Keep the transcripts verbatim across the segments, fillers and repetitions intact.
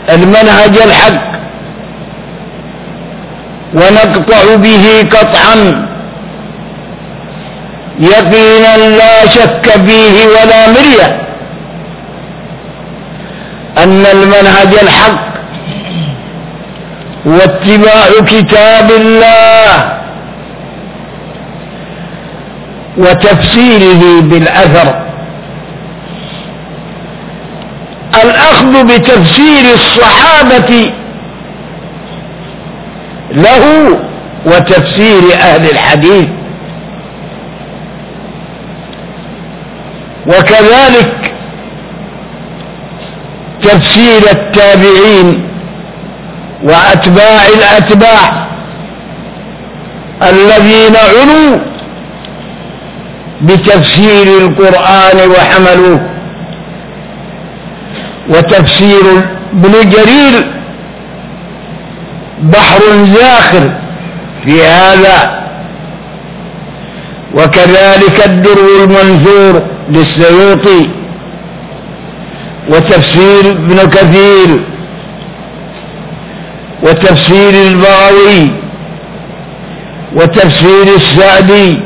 المنهج الحق ونقطع به قطعا يقينا لا شك فيه ولا مرية أن المنهج الحق هو اتباع كتاب الله وتفسيره بالأثر، الأخذ بتفسير الصحابة له وتفسير أهل الحديث، وكذلك تفسير التابعين وأتباع الأتباع الذين عنوا بتفسير القرآن وحملوه، وتفسير ابن جرير بحر زاخر في هذا، وكذلك الدر المنثور للسيوطي، وتفسير ابن كثير، وتفسير البغوي، وتفسير السعدي،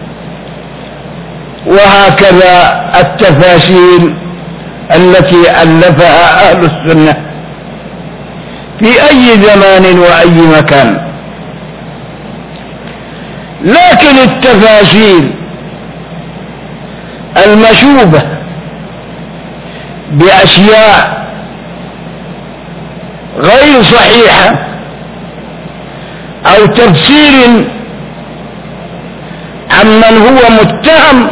وهكذا التفاسير التي ألفها أهل السنة في أي زمان وأي مكان. لكن التفاسير المشوبة بأشياء غير صحيحة أو تفسير عمن هو متهم،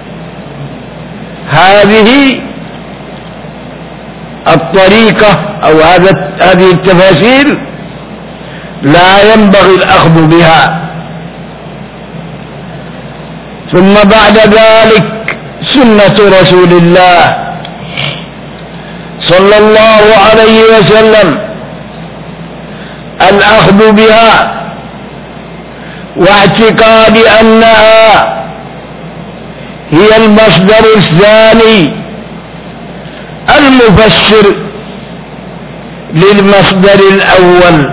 هذه الطريقة أو هذه التفاسير لا ينبغي الأخذ بها. ثم بعد ذلك سنة رسول الله صلى الله عليه وسلم الأخذ بها، واعتقاد أنها هي المصدر الثاني المفسر للمصدر الأول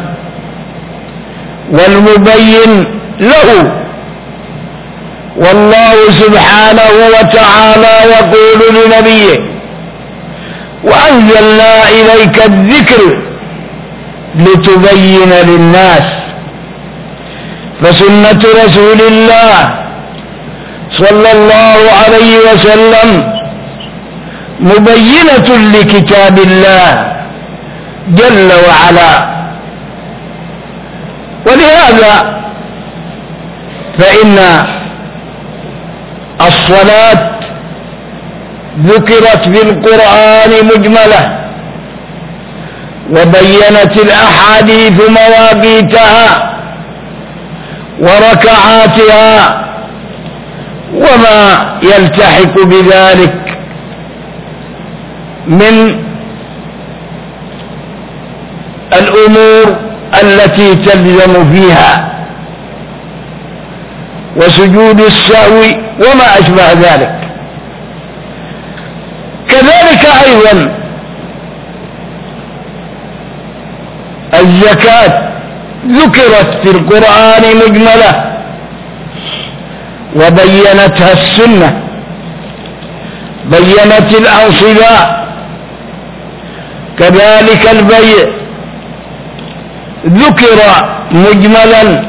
والمبين له. والله سبحانه وتعالى يقول لنبيه: وأنزلنا إليك الذكر لتبين للناس. فسنة رسول الله صلى الله عليه وسلم مبينة لكتاب الله جل وعلا. ولهذا فإن الصلاة ذكرت في القرآن مجملة، وبينت الأحاديث مواقيتها وركعاتها وما يلتحق بذلك من الأمور التي تلزم فيها، وسجود السهو وما أشبه ذلك. كذلك أيضا الزكاة ذكرت في القرآن مجملة وبينتها السنة، بينت الأنصبة. كذلك البيع ذكر مجملا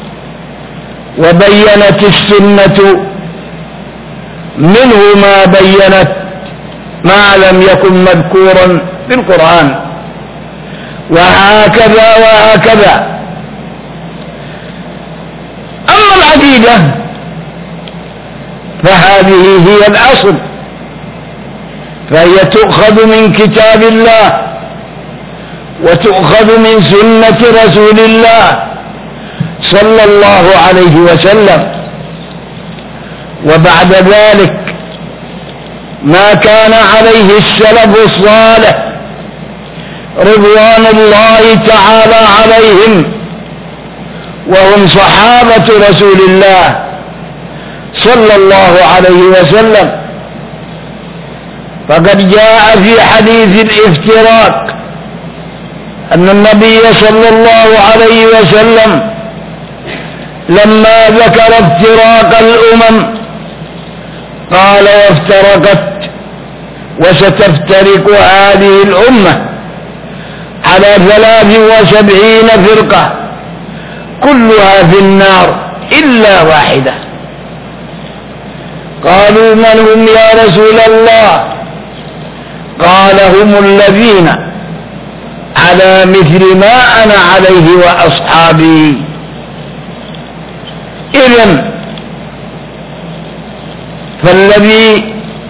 وبينت السنة منه ما بينت ما لم يكن مذكورا في القرآن، وهكذا وهكذا. أما العقيدة فهذه هي الأصل، فهي تؤخذ من كتاب الله وتؤخذ من سنة رسول الله صلى الله عليه وسلم. وبعد ذلك ما كان عليه السلف الصالح رضوان الله تعالى عليهم، وهم صحابة رسول الله صلى الله عليه وسلم. فقد جاء في حديث الافتراق أن النبي صلى الله عليه وسلم لما ذكر افتراق الأمم قال وافترقت وستفترق هذه الأمة على ثلاث وسبعين فرقة كلها في النار إلا واحدة. قالوا من هم يا رسول الله؟ قال هم الذين على مثل ما أنا عليه وأصحابي. إذن فالذي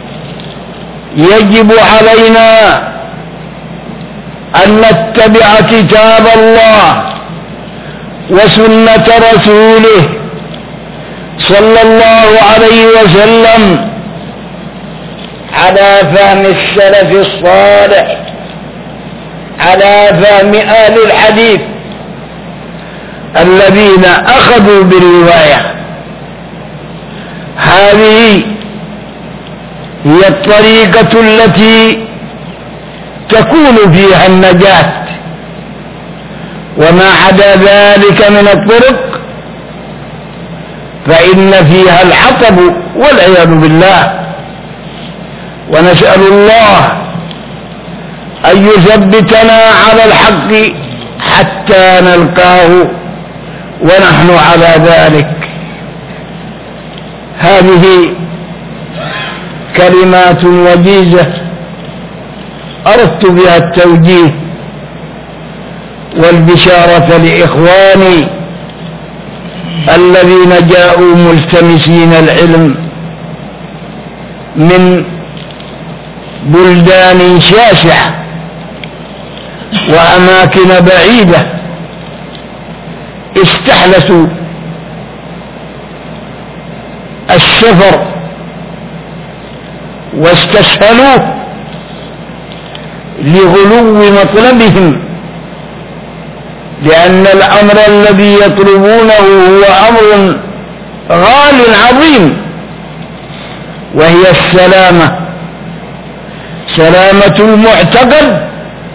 يجب علينا أن نتبع كتاب الله وسنة رسوله صلى الله عليه وسلم على فهم السلف الصالح، على فهم أهل الحديث الذين أخذوا بالرواية. هذه هي الطريقة التي تكون فيها النجاة، وما عدا ذلك من الطرق فإن فيها الحطب والعياذ بالله. ونسأل الله أن يثبتنا على الحق حتى نلقاه ونحن على ذلك. هذه كلمات وجيزة أردت بها التوجيه والبشارة لإخواني الذين جاءوا ملتمسين العلم من بلدان شاسعة وأماكن بعيدة، استحلسوا السفر واستسهلوه لغلو مطلبهم، لأن الأمر الذي يطلبونه هو أمر غال عظيم، وهي السلامة، سلامة المعتقد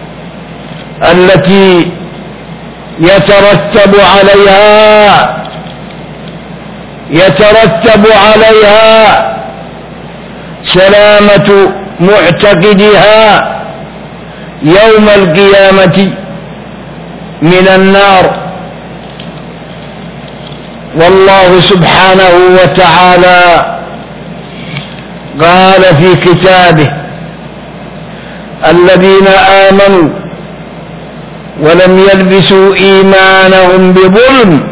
التي يترتب عليها يترتب عليها سلامة معتقدها يوم القيامة من النار. والله سبحانه وتعالى قال في كتابه الذين آمنوا ولم يلبسوا إيمانهم بظلم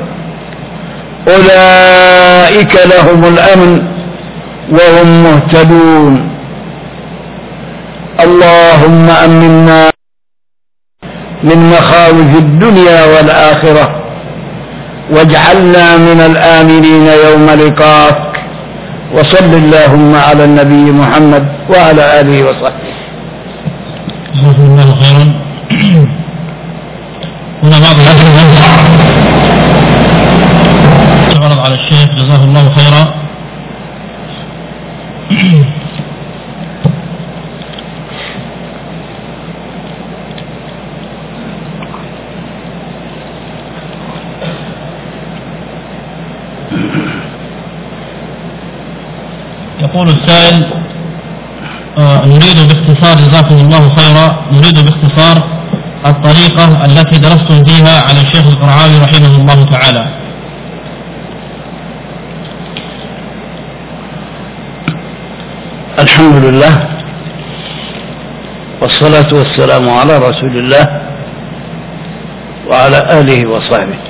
أولئك لهم الأمن وهم مهتدون. اللهم أمنا من مخاوف الدنيا والآخرة، واجعلنا من الآمنين يوم لقاك. وصل اللهم على النبي محمد وعلى آله وصحبه. جزاكم الله خيرا. هنا بعض الأسئلة تعرض على الشيخ جزاه الله خيرا. يقول السائل آه نريد باختصار جزاكم الله خيرا نريد باختصار الطريقة التي درستم فيها على الشيخ القرعاوي رحمه الله تعالى. الحمد لله والصلاة والسلام على رسول الله وعلى آله وصحبه.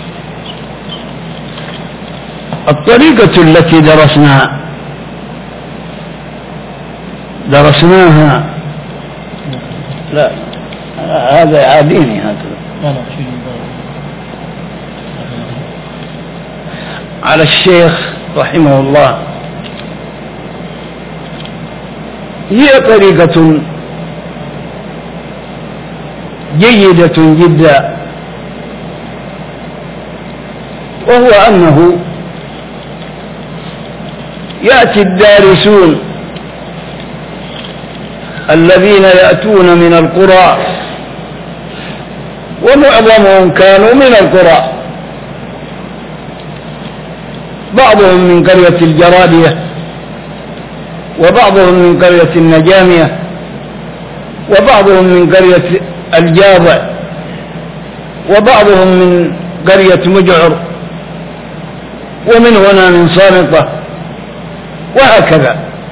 الطريقة التي درسنا درسناها لا هذا يعاديني هذا على الشيخ رحمه الله، هي طريقة جيدة جدا، وهو أنه يأتي الدارسون الذين يأتون من القرى ومعظمهم كانوا من القرى، بعضهم من قرية الجرادية، وبعضهم من قرية النجامية، وبعضهم من قرية الجاضع، وبعضهم من قرية مجعر، ومن هنا من صامتة، وهكذا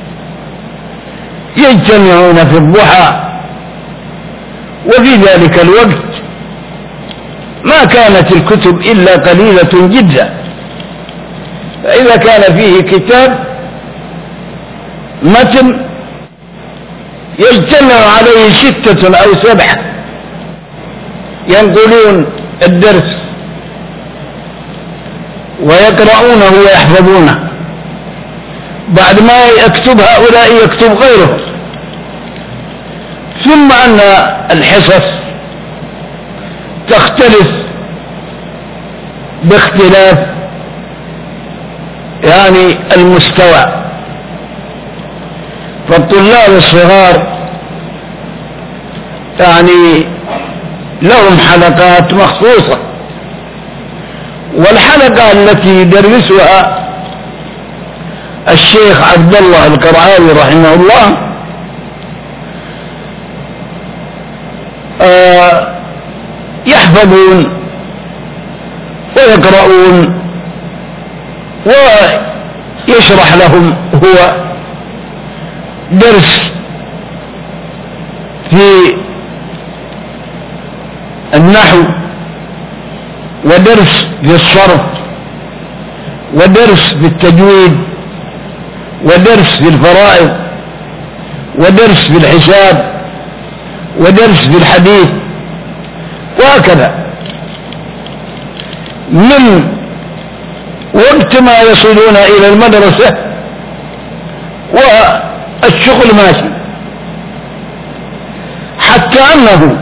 يجتمعون في الضحى. وفي ذلك الوقت ما كانت الكتب إلا قليلة جدا، فإذا كان فيه كتاب متن يجتمع عليه ستة أو سبعة ينقلون الدرس ويقرؤونه ويحفظونه، بعد ما يكتب هؤلاء يكتب غيره. ثم أن الحصص تختلف باختلاف يعني المستوى، فالطلاب الصغار يعني لهم حلقات مخصوصة، والحلقة التي يدرسها الشيخ عبد الله القرعاوي رحمه الله آه يحفظون ويقرؤون ويشرح لهم هو درس في النحو، ودرس في الصرف، ودرس في التجويد، ودرس في الفرائض، ودرس في الحساب، ودرس في الحديث، وهكذا من وقت ما يصلون إلى المدرسة والشغل ماشي، حتى أنه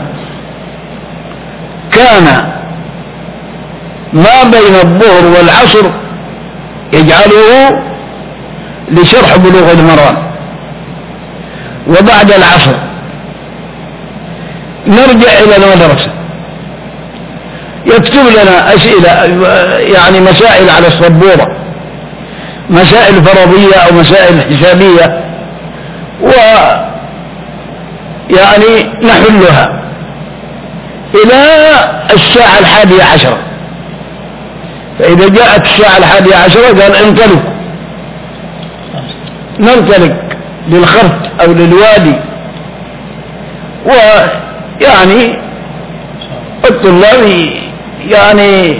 كان ما بين الظهر والعصر يجعله لشرح بلوغ المرام، وبعد العصر نرجع إلى المدرسة يكتب لنا أسئلة يعني مسائل على السبورة، مسائل فرضية أو مسائل حسابية، ويعني نحلها إلى الساعة الحادية عشرة. فإذا جاءت الساعة الحادية عشرة قال انطلق، ننطلق للخرط أو للوادي، ويعني الطلاب يعني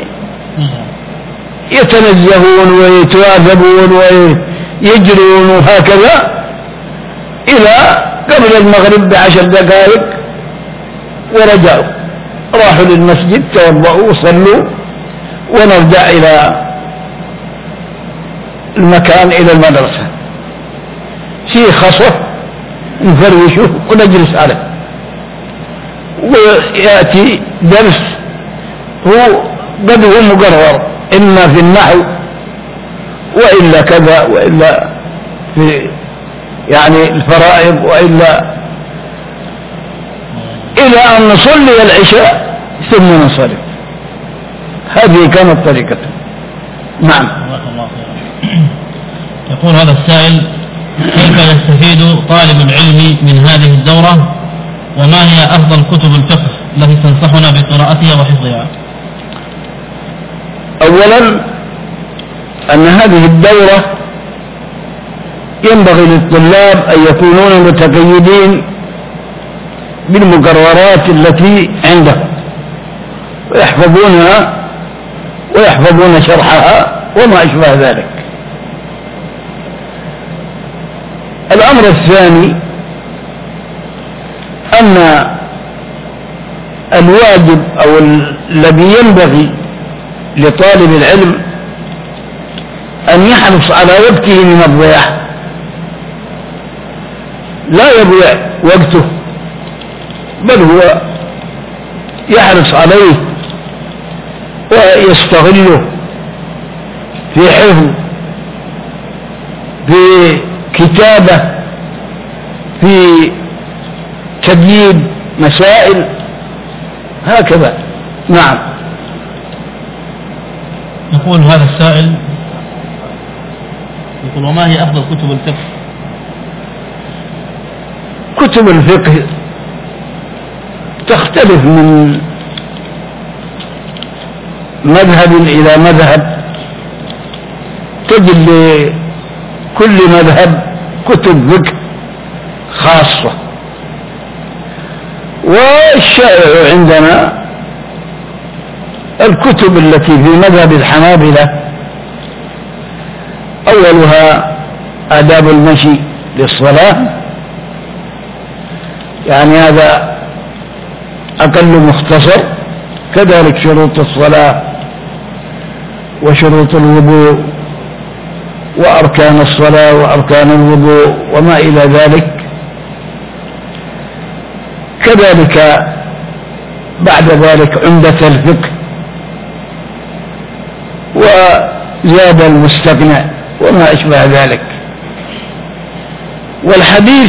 يتنزهون ويتواثبون ويجرون وهكذا إلى قبل المغرب بعشر دقائق، ورجعوا راحوا للمسجد توضؤوا وصلوا، ونرجع إلى المكان إلى المدرسة في خصوة نفرشه ونجلس عليه، ويأتي درس هو قد هو مقرر إما في النحو وإلا كذا وإلا في يعني الفرائض، وإلا إلى أن نصلي العشاء ثم ننصرف. هذه كانت طريقته. نعم. يقول هذا السائل: كيف يستفيد طالب العلم من هذه الدورة؟ وما هي أفضل كتب الفقه التي تنصحنا بقراءتها وحفظها؟ أولا أن هذه الدورة ينبغي للطلاب أن يكونون متقيدين بالمقررات التي عندهم ويحفظونها ويحفظون شرحها وما أشبه ذلك. الأمر الثاني أن الواجب أو الذي ينبغي لطالب العلم أن يحرص على وقته من الضياع، لا يضيع وقته، بل هو يحرص عليه ويستغله في حفظ، في كتابة، في تبيين مسائل، هكذا نعم. يقول هذا السائل، يقول وما هي أفضل كتب الفقه؟ كتب الفقه تختلف من مذهب إلى مذهب، تجد لكل مذهب كتب فقه خاصة. والشائع عندنا الكتب التي في مذهب الحنابلة أولها آداب المشي للصلاة، يعني هذا أقل مختصر، كذلك شروط الصلاة وشروط الوضوء وأركان الصلاة وأركان الوضوء وما إلى ذلك. كذلك بعد ذلك عمدة الفقه وزاد المستغنى وما أشبه ذلك. والحديث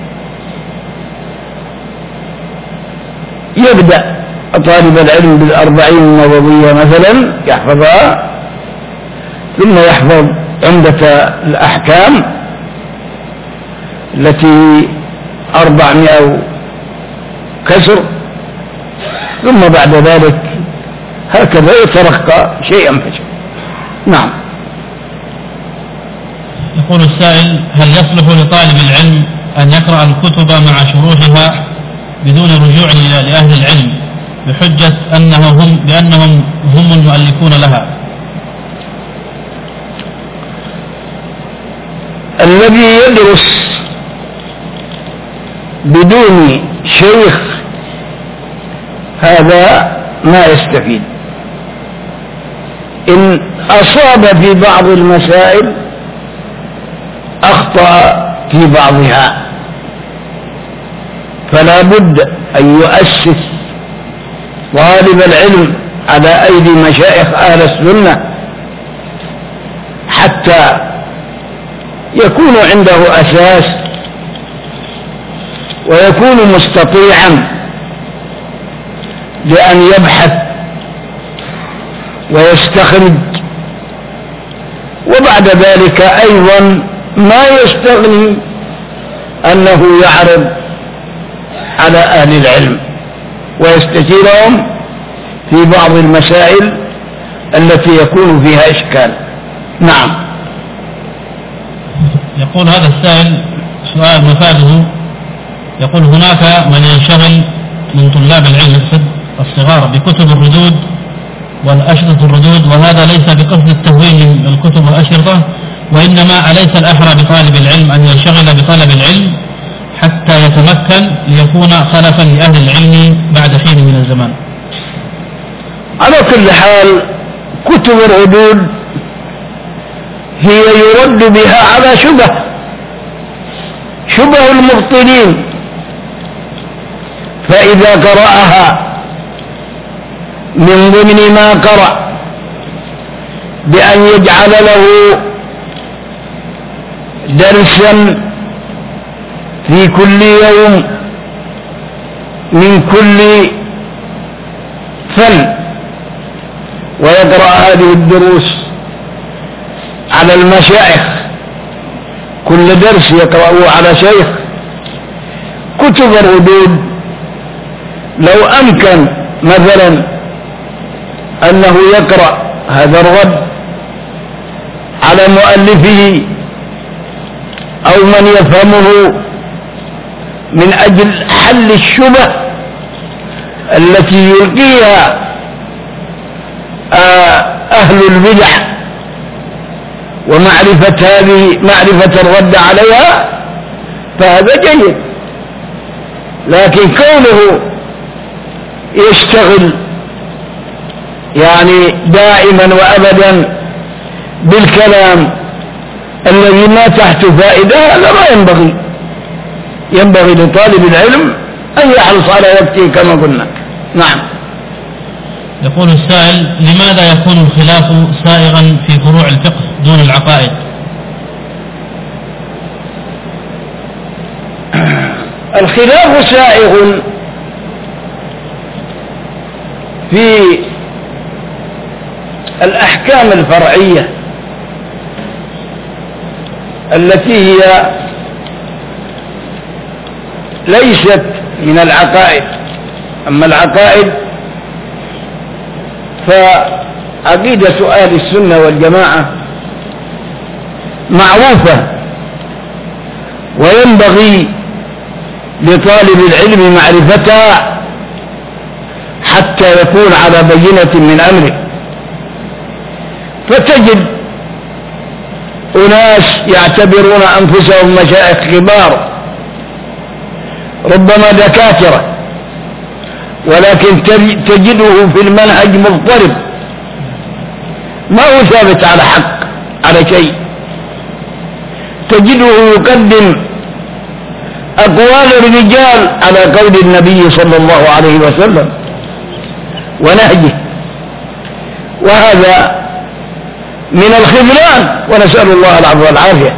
يبدأ طالب العلم بالأربعين النووية مثلا يحفظها، ثم يحفظ عمدة الأحكام التي أربعمائة كسر، ثم بعد ذلك هكذا يترقى شيئا فشيئا. نعم. يقول السائل هل يصلح لطالب العلم أن يقرأ الكتب مع شروحها بدون رجوع لأهل العلم بحجة أنهم هم بأنهم هم المؤلفون لها؟ الذي يدرس بدون شيخ هذا ما يستفيد. إن أصاب في بعض المسائل أخطأ في بعضها، فلا بد أن يؤسس طالب العلم على أيدي مشايخ أهل السنة حتى يكون عنده أساس ويكون مستطيعا لأن يبحث ويستخرج، وبعد ذلك أيضا ما يستغني أنه يعرض على أهل العلم ويستشيرهم في بعض المسائل التي يكون فيها إشكال. نعم. يقول هذا السائل سؤال مفاده، يقول هناك من ينشغل من طلاب العلم الصغار بكتب الردود والأشرطة الردود، وهذا ليس بقصد التهوين من الكتب والأشرطة، وإنما أليس الأحرى بطالب العلم أن ينشغل بطلب العلم حتى يتمكن ليكون خلفا لأهل العلم بعد حين من الزمان؟ على كل حال كتب الردود هي يرد بها على شبه شبه المبطلين، فإذا قرأها من ضمن ما قرأ بأن يجعل له درسا في كل يوم من كل فن، ويقرأ هذه الدروس على المشايخ، كل درس يقرأه على شيخ. كتب الردود لو أمكن مثلا أنه يقرأ هذا الرد على مؤلفه أو من يفهمه من أجل حل الشبه التي يلقيها أهل البدع ومعرفة هذه معرفة الرد عليها، فهذا جيد. لكن كونه يشتغل يعني دائما وأبدا بالكلام الذي ما تحته فائدة، هذا ما ينبغي. ينبغي لطالب العلم أن يحرص على وقته كما قلنا. نعم. يقول السائل لماذا يكون الخلاف سائغا في فروع الفقه دون العقائد؟ الخلاف سائغ في الأحكام الفرعية التي هي ليست من العقائد. أما العقائد فعقيدة أهل السنة والجماعة معروفة، وينبغي لطالب العلم معرفتها حتى يكون على بينة من أمره. فتجد أناس يعتبرون أنفسهم مشايخ كبار، ربما دكاترة، ولكن تجده في المنهج مضطرب، ما هو ثابت على حق على شيء. تجده يقدم أقوال الرجال على قول النبي صلى الله عليه وسلم ونهجه، وهذا من الخذلان، ونسأل الله العفو والعافية.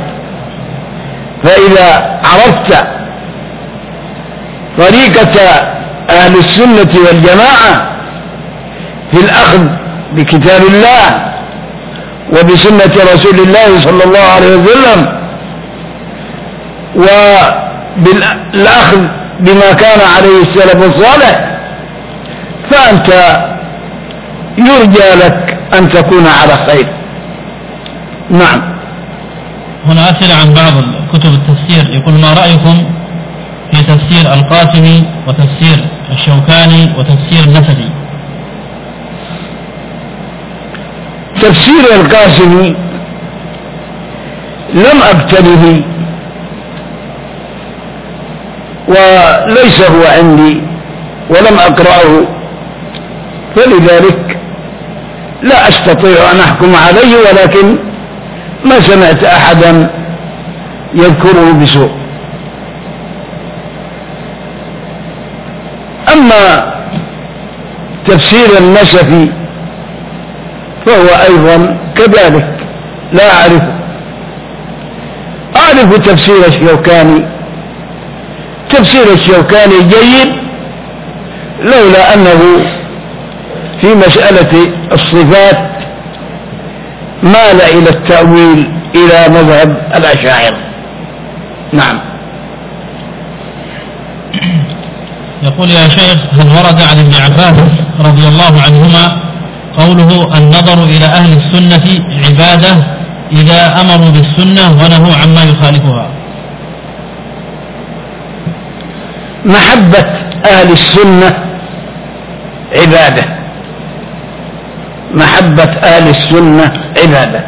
فإذا عرفت طريقة أهل السنة والجماعة في الأخذ بكتاب الله وبسنة رسول الله صلى الله عليه وسلم، وبالأخذ بما كان عليه السلف الصالح، فأنت يرجى لك أن تكون على خير. نعم. هنا أسئلة عن بعض كتب التفسير. يقول: ما رأيكم في تفسير القاسمي وتفسير الشوكاني وتفسير النسفي؟ تفسير القاسمي لم أبتله وليس هو عندي ولم أقرأه، فلذلك لا أستطيع أن أحكم عليه، ولكن ما سمعت أحدا يذكره بسوء. أما تفسير النسفي فهو أيضا كذلك لا أعرفه. أعرف تفسير الشوكاني. تفسير الشوكاني جيد، لولا أنه في مسألة الصفات مال إلى التأويل إلى مذهب الأشاعرة. نعم. يقول: يا شيخ، هل ورد عن ابن عباس رضي الله عنهما قوله: النظر إلى أهل السنة عبادة إذا أمروا بالسنة ونهوا عما يخالفها؟ محبة أهل السنة عبادة، محبة أهل السنة عبادة.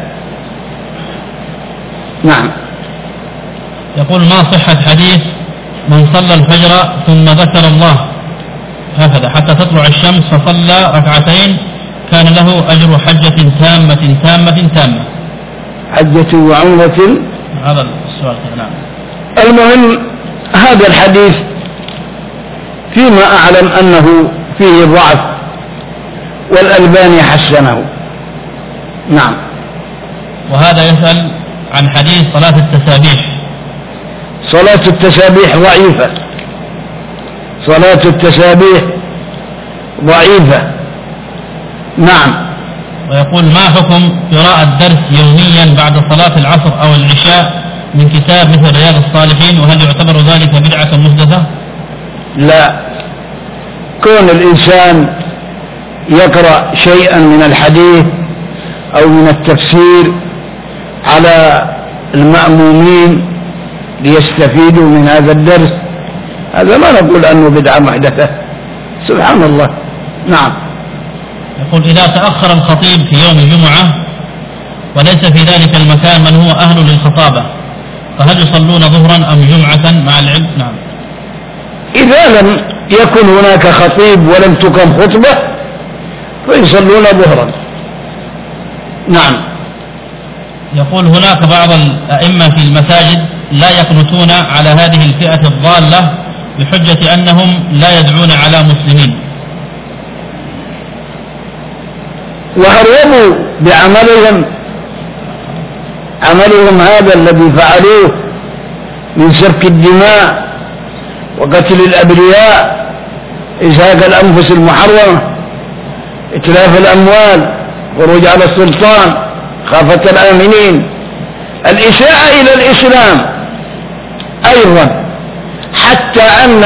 نعم. يقول: ما صحة حديث من صلى الفجر ثم ذكر الله هكذا حتى تطلع الشمس فصلى ركعتين كان له أجر حجة تامة تامة تامة؟ حجة وعمرة. هذا السؤال. نعم. المهم هذا الحديث فيما أعلم أنه فيه ضعف، والألباني حسنه. نعم. وهذا يسأل عن حديث صلاة التسابيح. صلاة التسابيح ضعيفة، صلاة التسابيح ضعيفة. نعم. ويقول: ما حكم قراءة الدرس يوميا بعد صلاة العصر أو العشاء من كتاب مثل رياض الصالحين، وهل يعتبر ذلك بدعة محدثة؟ لا، كون الإنسان يقرأ شيئا من الحديث أو من التفسير على المأمومين ليستفيدوا من هذا الدرس، هذا ما نقول أنه بدعة محدثة. سبحان الله. نعم. يقول: إذا تأخر الخطيب في يوم الجمعة وليس في ذلك المكان من هو أهل للخطابة، فهل يصلون ظهرا أم جمعة مع العلم؟ نعم. إذا لم يكن هناك خطيب ولم تقم خطبة فيصلون ظهرا. نعم. يقول: هناك بعض الأئمة في المساجد لا يقنطون على هذه الفئة الضالة بحجة أنهم لا يدعون على مسلمين، وهربوا بعملهم، عملهم هذا الذي فعلوه من سفك الدماء وقتل الأبرياء، إزهاق الأنفس المحرمة، إتلاف الأموال، خروج على السلطان، خافة الآمنين، الإساءة إلى الإسلام أيضا، حتى أن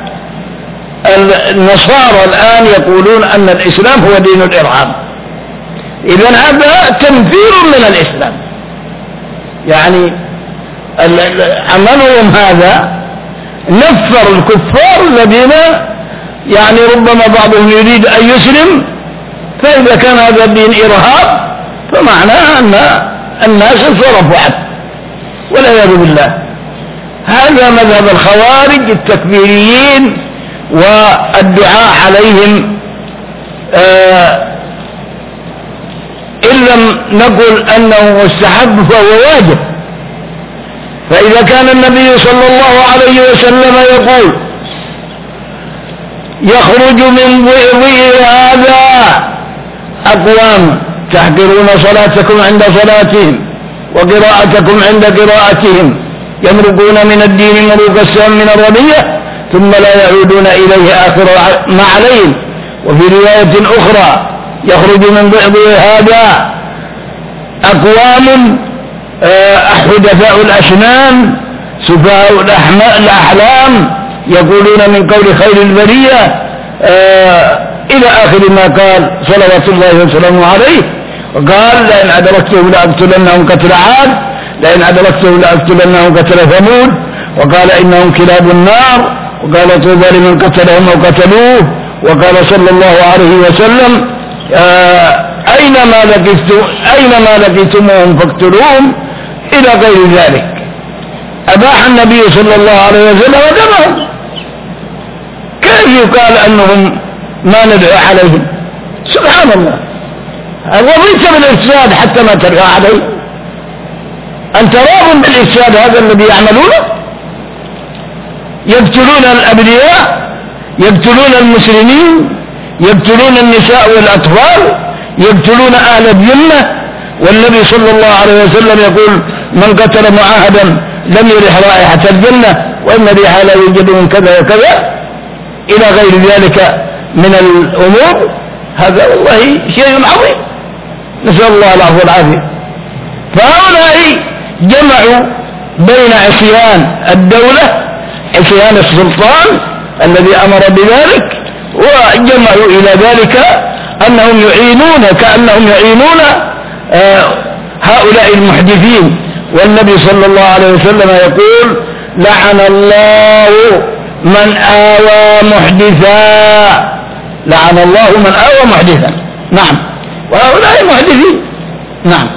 النصارى الآن يقولون أن الإسلام هو دين الإرهاب. إذن هذا تنفير من الإسلام، يعني عملهم هذا نفر الكفار الذين يعني ربما بعضهم يريد أن يسلم، فإذا كان هذا الدين إرهاب فمعناه أن الناس انصرفوا عنه والعياذ بالله. هذا مذهب الخوارج التكفيريين والدعاء عليهم، آه إن لم نقل أنه مستحب فهو واجب. فإذا كان النبي صلى الله عليه وسلم يقول يخرج من ضئضئ هذا أقوام تحقرون صلاتكم عند صلاتهم وقراءتكم عند قراءتهم، يمرقون من الدين مروق السهم من الرمية ثم لا يعودون إليه آخر ما عليهم. وفي رواية أخرى يخرج من ضئضئ هذا أقوام حدثاء الأسنان سفهاء الأحلام يقولون من قول خير البرية إلى آخر ما قال صلوات الله وسلامه عليه. وقال لئن أدركته لأقتلنهم قتل عاد، لئن أدركته لأقتلنهم قتل ثمود، وقال إنهم كلاب النار، وقال طوبى لمن قتلهم أو قتلوه، وقال صلى الله عليه وسلم أينما لقيتم أينما لقيتموهم فاقتلوهم إلى غير ذلك. أباح النبي صلى الله عليه وسلم دمهم. كيف يقال أنهم ما ندعو عليهم؟ سبحان الله، رضيت بالإفساد حتى ما تدعو عليه؟ أنت راض بالإفساد هذا الذي يعملونه؟ يقتلون الأبرياء، يقتلون المسلمين، يقتلون النساء والأطفال، يقتلون أهل الذمة. والنبي صلى الله عليه وسلم يقول من قتل معاهدا لم يرح رائحة الجنة وإن ريحها لا يوجد من كذا وكذا إلى غير ذلك من الأمور. هذا والله شيء عظيم، نسأل الله العفو والعافية. فهؤلاء جمعوا بين عصيان الدولة، عصيان السلطان الذي أمر بذلك، وجمعوا إلى ذلك أنهم يعينون كأنهم يعينون آه هؤلاء المحدثين. والنبي صلى الله عليه وسلم يقول لعن الله من آوى محدثا، لعن الله من آوى محدثا. نعم، وهؤلاء محدثين. نعم.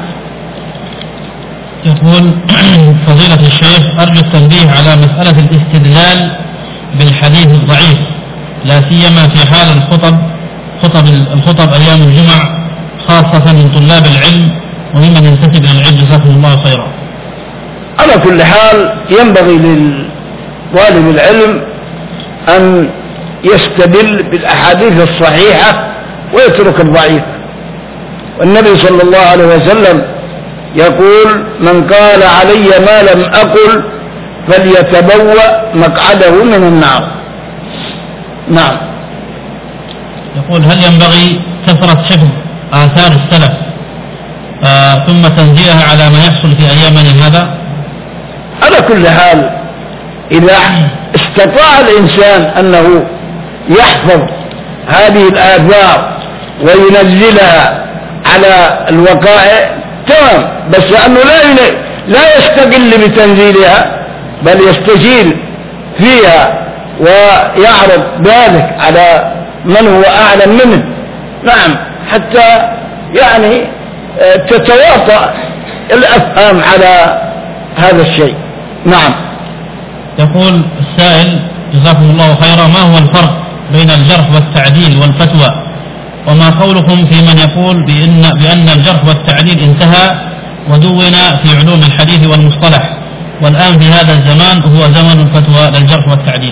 يقول فضيلة الشيخ أرجو التنبيه على مسألة الاستدلال بالحديث الضعيف، لا سيما في حال الخطب خطب الخطب أيام الجمع، خاصة من طلاب العلم وممن ينتسب إلى العلم، جزاكم الله خيرا. على كل حال ينبغي لطالب العلم أن يستدل بالأحاديث الصحيحة ويترك الضعيف. والنبي صلى الله عليه وسلم يقول من قال علي ما لم أقل فليتبوأ مقعده من النار. نعم. يقول هل ينبغي كثرة حفظ آثار السلف آه ثم تنزيلها على ما يحصل في أيامنا هذا؟ على كل حال إذا استطاع الإنسان أنه يحفظ هذه الآثار وينزلها على الوقائع تمام، بس لأنه لا لا يستقل بتنزيلها بل يستشير فيها ويعرض ذلك على من هو أعلم منه. نعم، حتى يعني تتواطأ الأفهام على هذا الشيء. نعم. يقول السائل جزاكم الله خيرا ما هو الفرق بين الجرح والتعديل والفتوى، وما قولكم في من يقول بأن, بأن الجرح والتعديل انتهى ودون في علوم الحديث والمصطلح، والآن في هذا الزمان هو زمن الفتوى للجرح والتعديل؟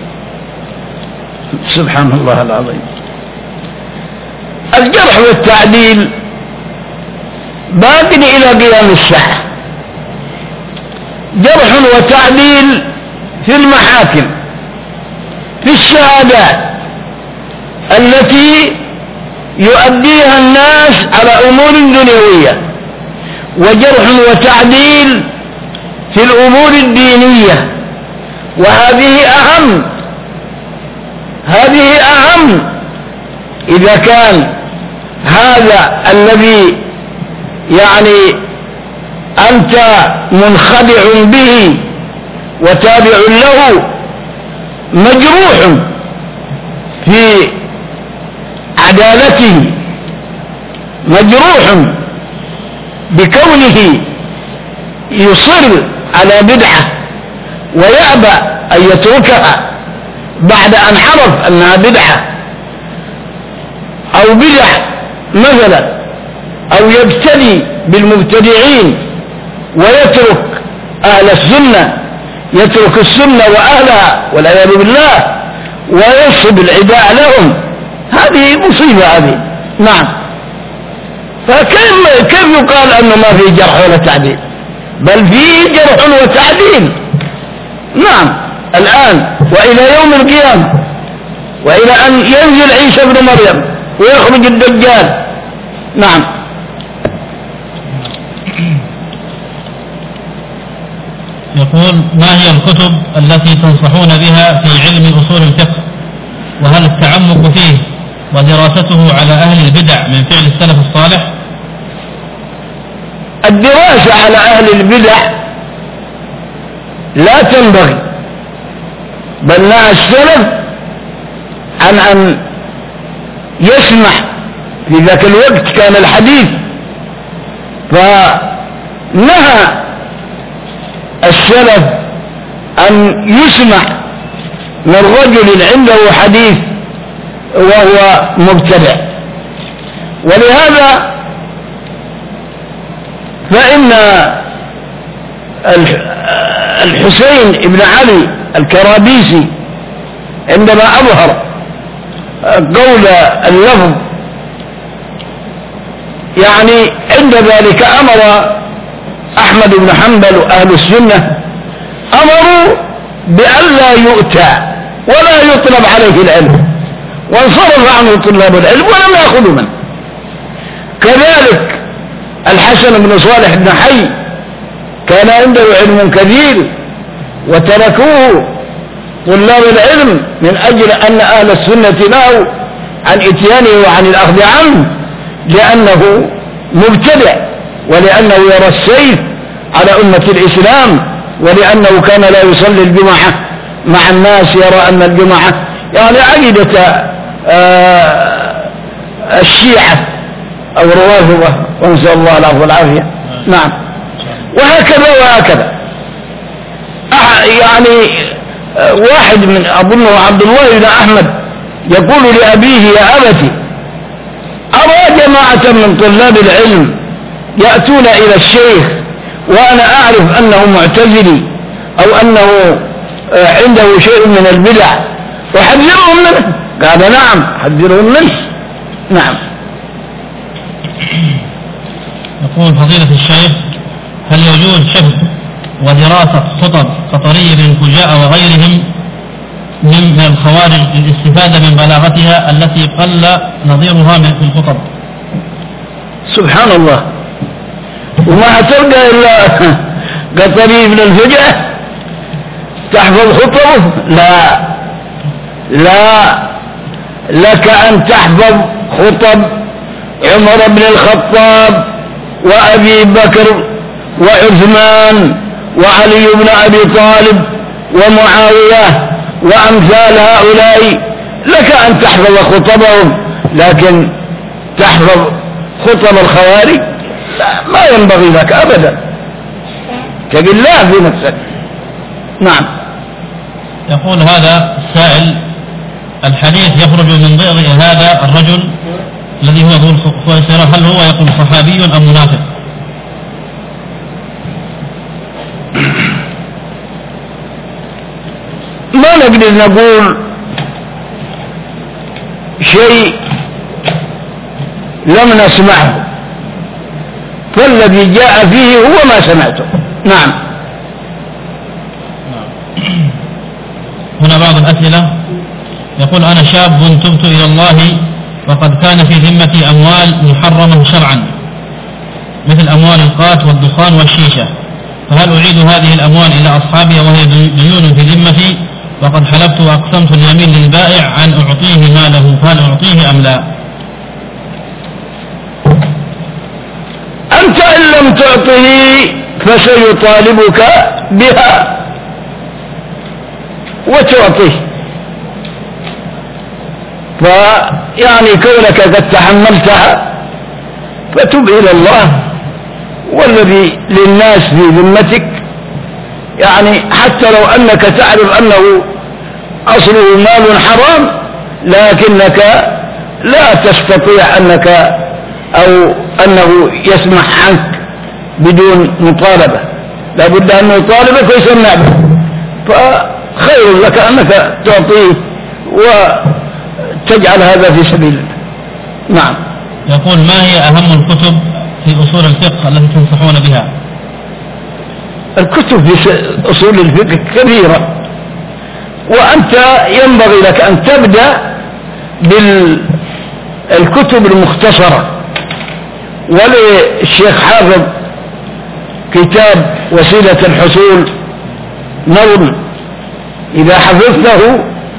سبحان الله العظيم. الجرح والتعديل باق إلى قيام الساعة، جرح وتعديل في المحاكم، في الشهادات التي يؤديها الناس على أمور دنيوية، وجرح وتعديل في الأمور الدينية، وهذه أهم هذه أهم إذا كان هذا الذي يعني أنت منخدع به وتابع له مجروح في عدالته، مجروح بكونه يصر على بدعة ويأبى أن يتركها بعد أن عرف أنها بدعة أو بدع مثلا، أو يبتدي بالمبتدعين ويترك أهل السنة، يترك السنة وأهلها والعياذ بالله ويصب العداء لهم. هذه مصيبة هذه. نعم. فكيف كيف يقال أنه ما في جرح ولا تعديل؟ بل في جرح وتعديل. نعم. الآن وإلى يوم القيامة، وإلى أن ينزل عيسى ابن مريم ويخرج الدجال. نعم. يقول: ما هي الكتب التي تنصحون بها في علم أصول الفقه؟ وهل التعمق فيه ودراسته على أهل البدع من فعل السلف الصالح؟ الدراسة على أهل البدع لا تنبغي، بل نهى السلف عن أن يسمح. في ذاك الوقت كان الحديث، فنهى السلف أن يسمع من رجل عنده حديث وهو مبتدع. ولهذا فإن الحسين بن علي الكرابيسي عندما أظهر قول اللفظ يعني عند ذلك أمر أحمد بن حنبل وأهل السنة أمروا بأن لا يؤتى ولا يطلب عليه العلم، وانصرف عنه طلاب العلم ولم يأخذوا منه. كذلك الحسن بن صالح بن حي كان عنده علم كثير وتركوه طلاب العلم من أجل أن أهل السنة نهوا عن إتيانه وعن الأخذ عنه، لأنه مبتدع، ولأنه يرى السيف على أمة الإسلام، ولأنه كان لا يصلي الجمعة مع الناس، يرى أن الجمعة يعني عقيدة آه الشيعة أو الرافضة، ونسأل الله العفو والعافية. نعم. وهكذا وهكذا. يعني واحد من أظنه عبد الله بن أحمد يقول لأبيه: يا أبتي، أرى جماعة من طلاب العلم يأتون إلى الشيخ وأنا أعرف أنه معتزلي أو أنه عنده شيء من البدع، وحذرهم منه. قال: نعم، حذرهم منه. نعم. يقول فضيلة الشيخ: هل يجوز حفظ ودراسة خطب قطري بن فجاء وغيرهم من الخوارج للاستفادة من بلاغتها التي قل نظيرها من الخطب؟ سبحان الله. وما تلقى إلا قطري بن الفجاء تحفظ خطبه؟ لا لا، لك أن تحفظ خطب عمر بن الخطاب وأبي بكر وعثمان وعلي بن أبي طالب ومعاوية وأمثال هؤلاء، لك أن تحفظ خطبهم، لكن تحفظ خطب الخوارج لا، ما ينبغي لك أبدا، تقل الله في نفسك. نعم. يقول هذا السائل: الحديث يخرج من ضئر هذا الرجل الذي هو ذو الخويصرة، هل هو يقول صحابي أم منافق؟ ما نقدر نقول شيء لم نسمعه، فالذي جاء فيه هو ما سمعته. نعم. هنا بعض الأسئلة. يقول: أنا شاب تبت إلى الله وقد كان في ذمتي أموال محرمة شرعا مثل أموال القات والدخان والشيشة، فهل أعيد هذه الأموال إلى أصحابها وهي ديون في ذمتي وقد حلفت وأقسمت اليمين للبائع عن أعطيه ماله، فهل أعطيه أم لا؟ أنت إن لم تعطه فسيطالبك بها وتعطيه، فيعني كونك قد تحملتها فتب إلى الله، والذي للناس في ذمتك يعني حتى لو أنك تعرف أنه أصله مال حرام لكنك لا تستطيع أنك أو أنه يسمح عنك بدون مطالبة، لا بد أن يطالبك ويسمع به، فخير لك أنك تعطيه وتجعل هذا في سبيل الله. نعم. يقول ما هي أهم الكتب في أصول الفقه التي تنصحون بها؟ الكتب في أصول الفقه كثيرة، وأنت ينبغي لك أن تبدأ بالكتب المختصرة، وللشيخ حافظ كتاب وسيلة الحصول نظم إذا حفظته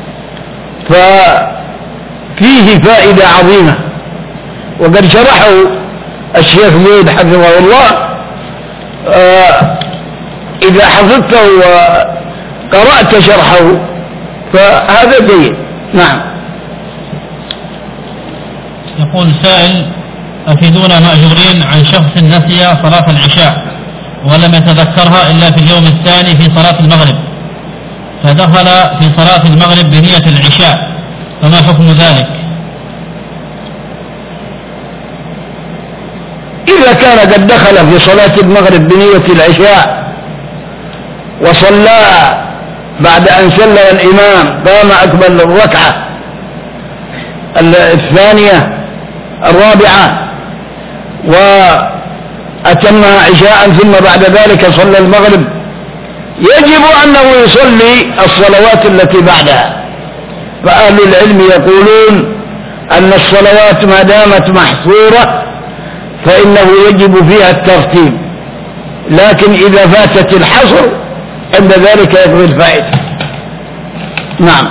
ففيه فائدة عظيمة، وقد شرحه الشيخ زيد حفظه الله. آه إذا حفظته وقرأت شرحه فهذا جيد. نعم. يقول سائل أفيدونا مأجورين عن شخص نسي صلاة العشاء ولم يتذكرها إلا في اليوم الثاني في صلاة المغرب، فدخل في صلاة المغرب بنية العشاء، فما حكم ذلك؟ إذا كان قد دخل في صلاة المغرب بنية العشاء وصلى بعد أن سلم الإمام قام أقبل الركعة الثانية الرابعة وأتمها عشاء ثم بعد ذلك صلى المغرب، يجب أنه يصلي الصلوات التي بعدها. فأهل العلم يقولون أن الصلوات ما دامت محصورة فإنه يجب فيها الترتيب، لكن إذا فاتت الحصر عند ذلك يقضي الفائدة. نعم.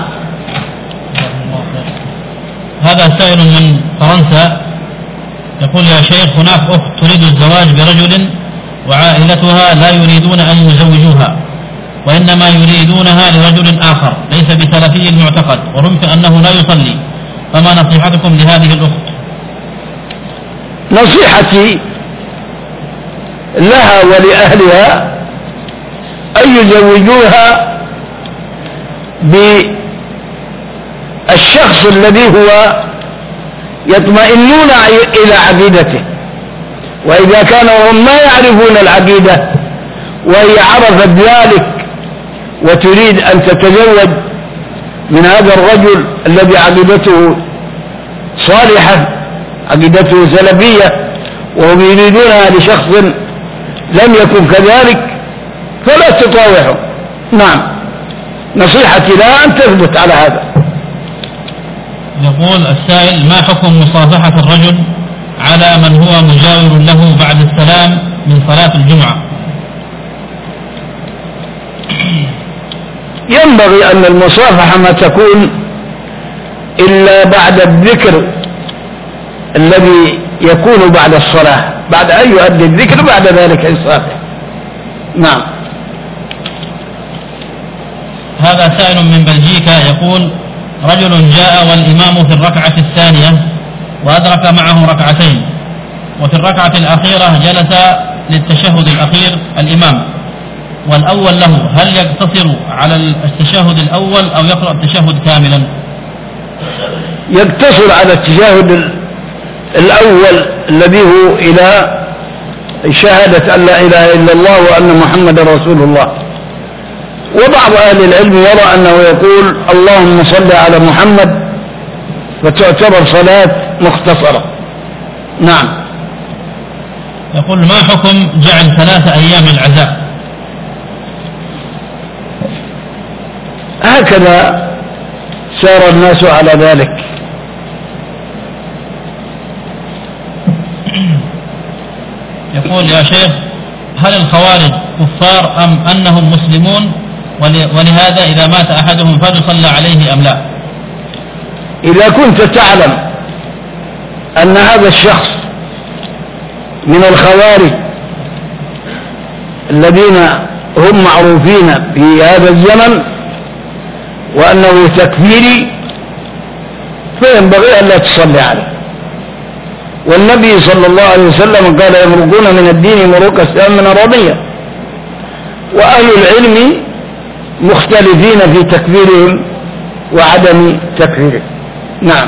هذا سائل من فرنسا يقول يا شيخ هناك أخت تريد الزواج برجل وعائلتها لا يريدون أن يزوجوها وإنما يريدونها لرجل آخر ليس بسلفي المعتقد ورمت أنه لا يصلي، فما نصيحتكم لهذه الأخت؟ نصيحتي لها ولأهلها أن يزوجوها بالشخص الذي هو يطمئنون إلى عقيدته، وإذا كانوا هم ما يعرفون العقيدة وهي عرفت ذلك وتريد أن تتزوج من هذا الرجل الذي عقيدته صالحة عقيدته سلفية وهم يريدونها لشخص لم يكن كذلك فلا تطاوعه. نعم. نصيحتي لها أن تثبت على هذا. يقول السائل ما حكم مصافحة الرجل على من هو مجاور له بعد السلام من صلاة الجمعة؟ ينبغي أن المصافحة ما تكون إلا بعد الذكر الذي يكون بعد الصلاة، بعد أن يؤدي الذكر بعد ذلك يصافح. نعم. هذا سائل من بلجيكا يقول رجل جاء والإمام في الركعة الثانية وأدرك معه ركعتين، وفي الركعة الأخيرة جلس للتشهد الأخير الإمام والأول له، هل يقتصر على التشهد الأول أو يقرأ التشهد كاملا؟ يقتصر على التشهد الأول الذي هو إلى شهادة أن لا إله إلا الله وأن محمد رسول الله. وبعض أهل العلم يرى أنه يقول اللهم صل على محمد وتعتبر صلاة مختصرة. نعم. يقول ما حكم جعل ثلاثة أيام العزاء؟ هكذا سار الناس على ذلك، يقول يا شيخ هل الخوارج كفار أم أنهم مسلمون ولهذا إذا مات أحدهم فليصلى عليه أم لا؟ إذا كنت تعلم أن هذا الشخص من الخوارج الذين هم معروفين في هذا الزمن وأنه تكفيري فينبغي أن لا تصلي عليه. والنبي صلى الله عليه وسلم قال يمرقون من الدين مروق السهم من الرضية. وأهل العلم مختلفين في تكفيرهم وعدم تكفيرهم. نعم.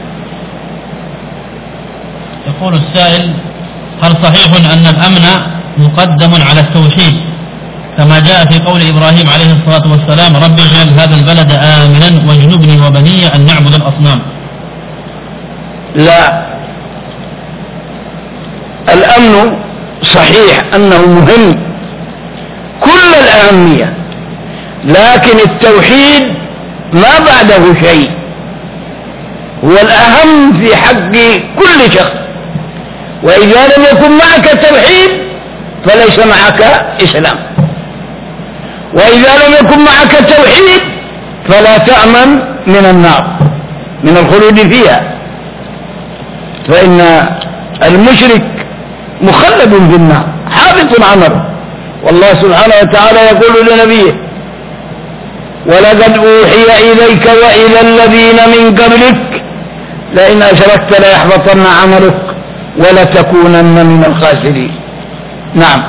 يقول السائل هل صحيح أن الأمن مقدم على التوحيد كما جاء في قول إبراهيم عليه الصلاة والسلام رب اجعل هذا البلد آمنا واجنبني وبني أن نعبد الأصنام؟ لا، الأمن صحيح أنه مهم كل الأهمية، لكن التوحيد ما بعده شيء، هو الأهم في حق كل شخص. وإذا لم يكن معك توحيد فليس معك إسلام، وإذا لم يكن معك توحيد فلا تأمن من النار، من الخلود فيها، فإن المشرك مخلد في النار حابط عمله. والله سبحانه وتعالى يقول لنبيه ولقد أوحي إليك وإلى الذين من قبلك لئن أشركت ليحبطن عملك ولتكونن من الخاسرين. نعم.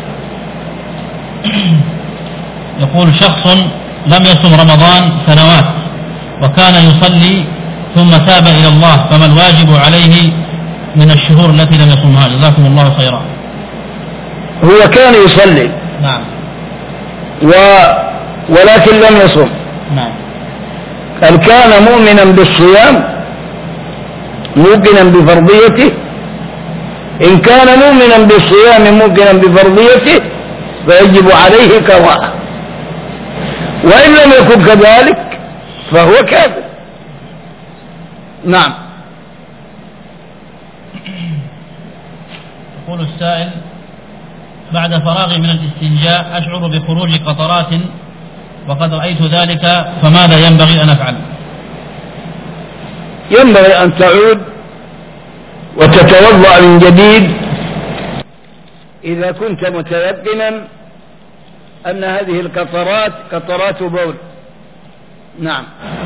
يقول شخص لم يصم رمضان سنوات وكان يصلي ثم تاب إلى الله فما الواجب عليه من الشهور التي لم يصمها؟ جزاكم الله خيرا. هو كان يصلي نعم و... ولكن لم يصم. نعم. هل كان مؤمنا بالصيام موقنا بفرضيته؟ إن كان مؤمنا بالصيام موقنا بفرضيته فيجب عليه قضاءه، وإن لم يكن كذلك فهو كافر. نعم. يقول السائل بعد فراغي من الاستنجاء أشعر بخروج قطرات وقد رأيت ذلك فماذا ينبغي أن أفعل؟ ينبغي أن تعود وتتوضأ من جديد إذا كنت متيقنا أن هذه القطرات قطرات بول. نعم.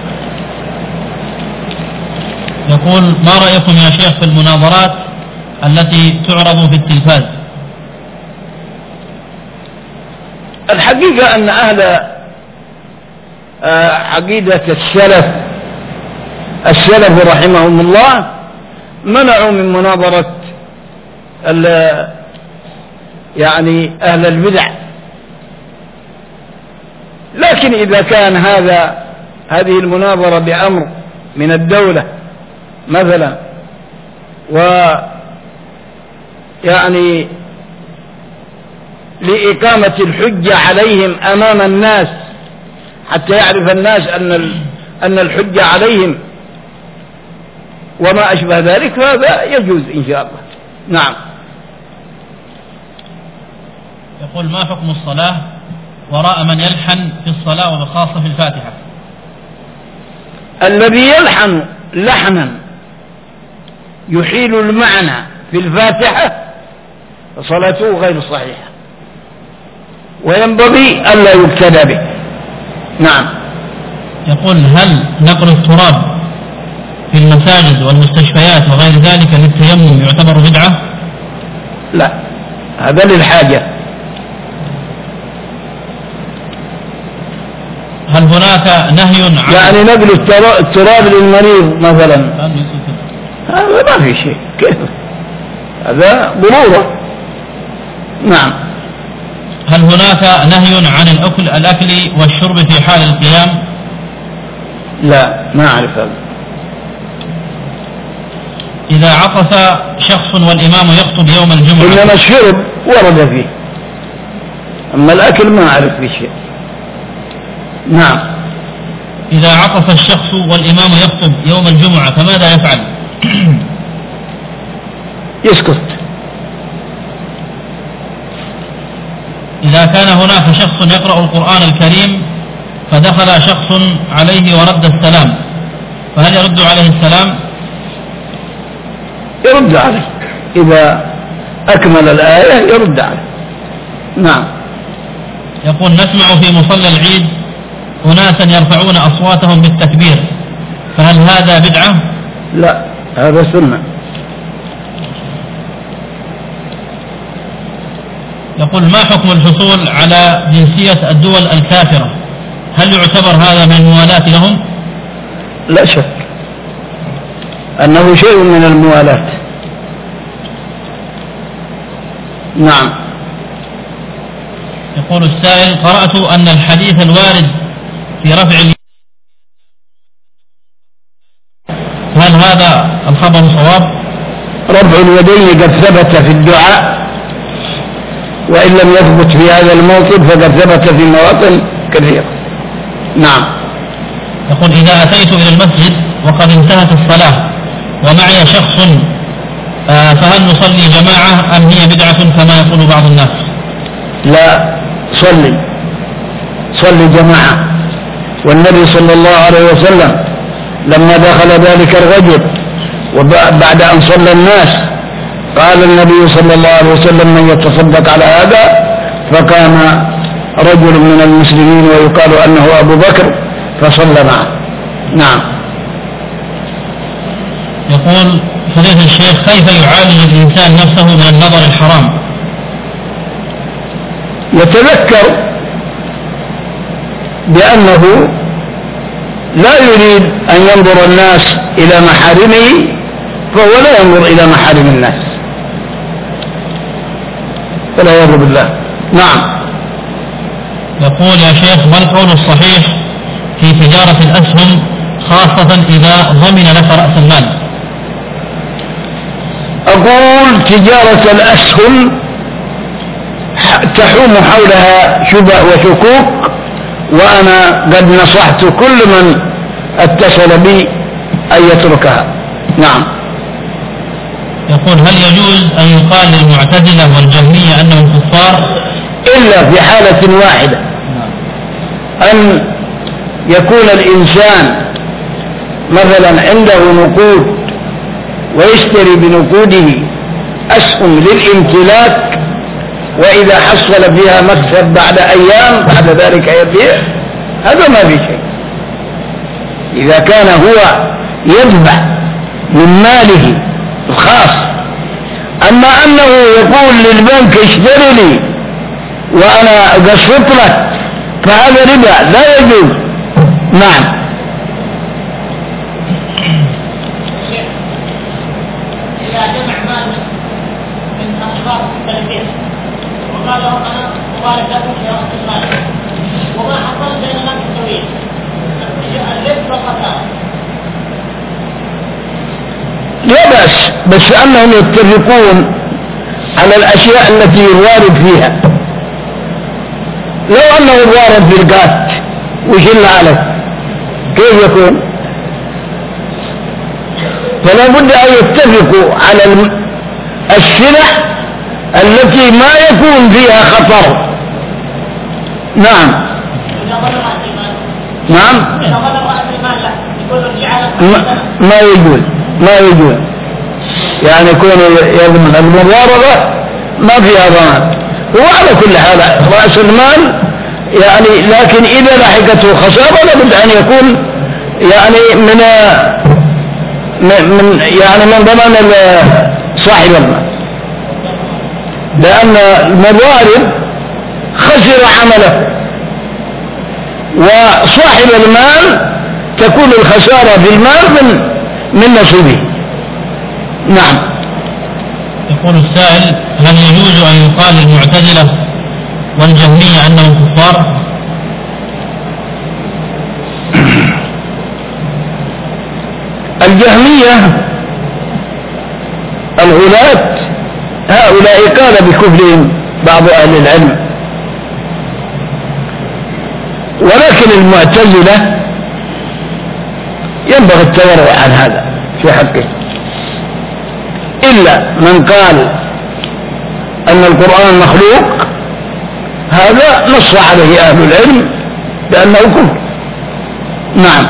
يقول ما رأيكم يا شيخ في المناظرات التي تعرض في التلفاز؟ الحقيقة أن أهل عقيدة السلف السلف رحمهم الله منعوا من مناظرة يعني أهل البدع، لكن إذا كان هذا هذه المناظرة بأمر من الدولة مثلا ويعني لإقامة الحجة عليهم أمام الناس حتى يعرف الناس أن أن الحجة عليهم وما أشبه ذلك فهذا يجوز إن شاء الله. نعم. يقول ما حكم الصلاة وراء من يلحن في الصلاة وبخاصة في الفاتحة؟ الذي يلحن لحنا يحيل المعنى في الفاتحة فصلاته غير صحيحة وينبغي ألا يقتدى به. نعم. يقول هل نقر التراب في المساجد والمستشفيات وغير ذلك للتيمم يعتبر بدعة؟ لا، هذا للحاجة. هل هناك نهي عن يعني نقل التراب للمريض مثلا؟ هذا ما في شيء، كيف هذا ضرورة. نعم. هل هناك نهي عن الأكل الأكل والشرب في حال القيام؟ لا، ما أعرف هذا. إذا عطس شخص والإمام يخطب يوم الجمعة؟ إنما الشرب ورد فيه، أما الأكل ما أعرف فيه شيء. نعم. إذا عطس الشخص والإمام يخطب يوم الجمعة فماذا يفعل؟ يسكت. كان هناك شخص يقرأ القرآن الكريم فدخل شخص عليه ورد السلام، فهل يرد عليه السلام؟ يرد عليه إذا أكمل الآية، يرد عليه. نعم. يقول: نسمع في مصلى العيد أناسا يرفعون أصواتهم بالتكبير، فهل هذا بدعة؟ لا، هذا سنة. يقول: ما حكم الحصول على جنسية الدول الكافرة؟ هل يعتبر هذا من الموالاة لهم؟ لا شك أنه شيء من الموالاة. نعم. يقول السائل: قرأت أن الحديث الوارد في رفع اليد، هل هذا الخبر صواب؟ رفع اليدين قد ثبت في الدعاء، وإن لم يثبت في هذا الموطن فقد ثبت في مواطن كثيرة. نعم. يقول: إذا أتيت إلى المسجد وقد انتهت الصلاة ومعي شخص فهل نصلي جماعة أم هي بدعة كما يقول بعض الناس؟ لا، صلي صلي جماعة. والنبي صلى الله عليه وسلم لما دخل ذلك الرجل وبعد أن صلى الناس قال النبي صلى الله عليه وسلم: من يتصدق على هذا؟ فقام رجل من المسلمين ويقال أنه أبو بكر فصلى معه. نعم. يقول فضيلة الشيخ: كيف يعالج الإنسان نفسه من النظر الحرام؟ يتذكر بأنه لا يريد أن ينظر الناس إلى محارمه، فهو لا ينظر إلى محارم الناس، والعياذ بالله. نعم. يقول: يا شيخ، ما القول الصحيح في تجارة الأسهم خاصة إذا ضمن لك رأس المال؟ أقول: تجارة الأسهم تحوم حولها شبه وشكوك، وأنا قد نصحت كل من اتصل بي أن يتركها. نعم. يقول: هل يجوز أن يقال للمعتزلة والجهمية أنهم كفار؟ إلا في حالة واحدة، أن يكون الإنسان مثلا عنده نقود ويشتري بنقوده أسهم للامتلاك، وإذا حصل فيها مكسب بعد أيام بعد ذلك يبيع، هذا ما في شيء. إذا كان هو يدفع من ماله الخاص. أما أنه يقول للبنك اشتري لي وأنا قسط لك، فهذا ربا لا يجوز. نعم. إذا جمع مال من أشخاص مختلفين وقال لهم أنا أبارك لكم في رأس المال وما حصل بيننا بالسوية، الربا والخسارة لا بأس، بس أنهم يتفقون على الأشياء التي يوارد فيها. لو أنه وارد في القات وشل عليه كيف يكون؟ فلا بد أن يتفقوا على السلع التي ما يكون فيها خطر. نعم. نعم. ما يقول ما يقول يعني يكون يضمن المضاربة ما فيها ضمان. هو على كل حال رأس المال يعني، لكن إذا لحقته خسارة لابد أن يكون يعني من من يعني من ضمان صاحب المال، لأن المضارب خسر عمله، وصاحب المال تكون الخسارة في المال من من نصيبه. نعم. يقول السائل: هل يجوز أن يقال للمعتزلة والجهمية أنهم كفار؟ الجهمية الغلاة هؤلاء قال بكفرهم بعض أهل العلم، ولكن المعتزلة ينبغي التورع عن هذا في حقه، إلا من قال أن القرآن مخلوق هذا نص عليه أهل العلم بأنه كفر. نعم.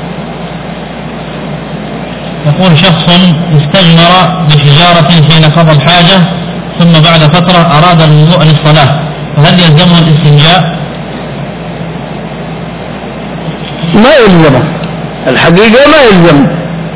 يقول شخص استجمر بحجارة حين قضى الحاجة ثم بعد فترة أراد الوضوء للصلاة، فهل يلزمه الاستنجاء؟ ما يلزمه، الحقيقة ما يلزمه.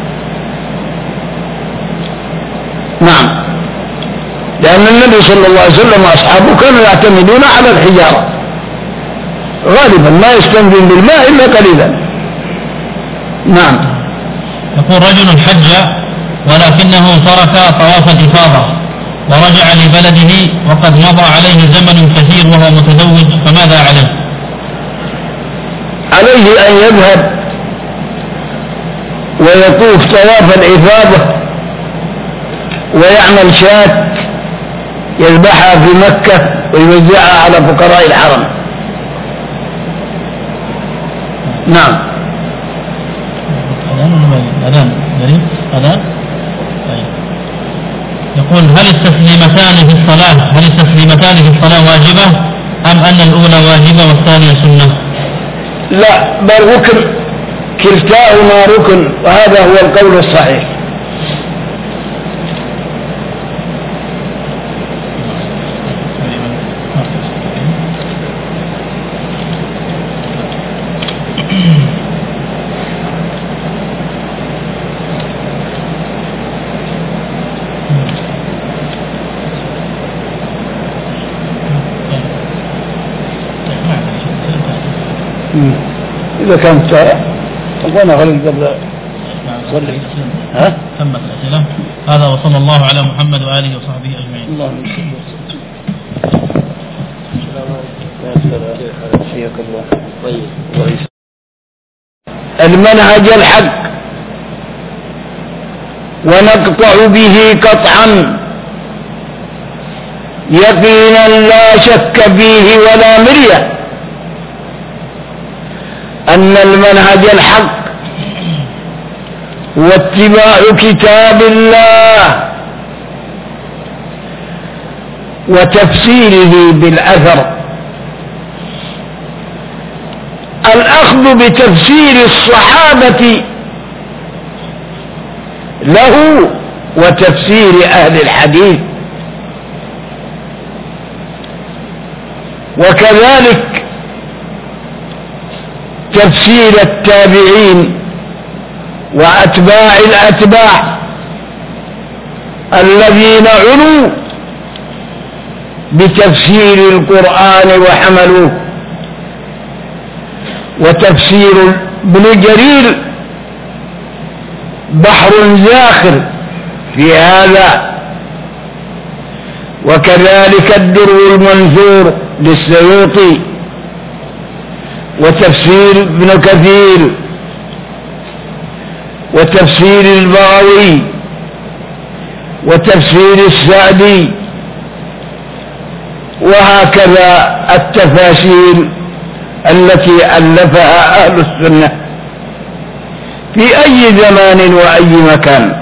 نعم، لأن النبي صلى الله عليه وسلم وأصحابه كانوا يعتمدون على الحجارة غالبا، ما يستنجون بالماء إلا قليلا. نعم. يقول رجل حج ولكنه ترك طواف الإفاضة ورجع لبلده وقد مضى عليه زمن كثير وهو متزوج، فماذا عليه؟ عليه أن يذهب ويطوف طواف الإفاضة ويعمل شاة يذبحها في مكة ويوزعها على فقراء الحرم. نعم. أذان أذان أذان. يقول هل التسليمتان في الصلاة هل التسليمتان في الصلاة واجبة أم أن الأولى واجبة والثانية سنة؟ لا، بل ركن، كلتاهما ركن، وهذا هو القول الصحيح. إذا كانت أنا غلق قبل صلي. ها؟ تمت الأسئلة. هذا وصلى الله على محمد وآله وصحبه أجمعين. اللهم صل. المنهج الحق ونقطع به قطعا يقينا لا شك فيه ولا مرية أن المنهج الحق هو اتباع كتاب الله وتفسيره بالأثر. الأخذ بتفسير الصحابة له وتفسير أهل الحديث، وكذلك تفسير التابعين وأتباع الأتباع الذين عنوا بتفسير القرآن وحملوه، وتفسير ابن جرير بحر زاخر في هذا، وكذلك الدر المنثور للسيوطي، وتفسير ابن كثير، وتفسير البغوي، وتفسير السعدي، وهكذا التفاسير التي ألفها أهل السنة في أي زمان وأي مكان.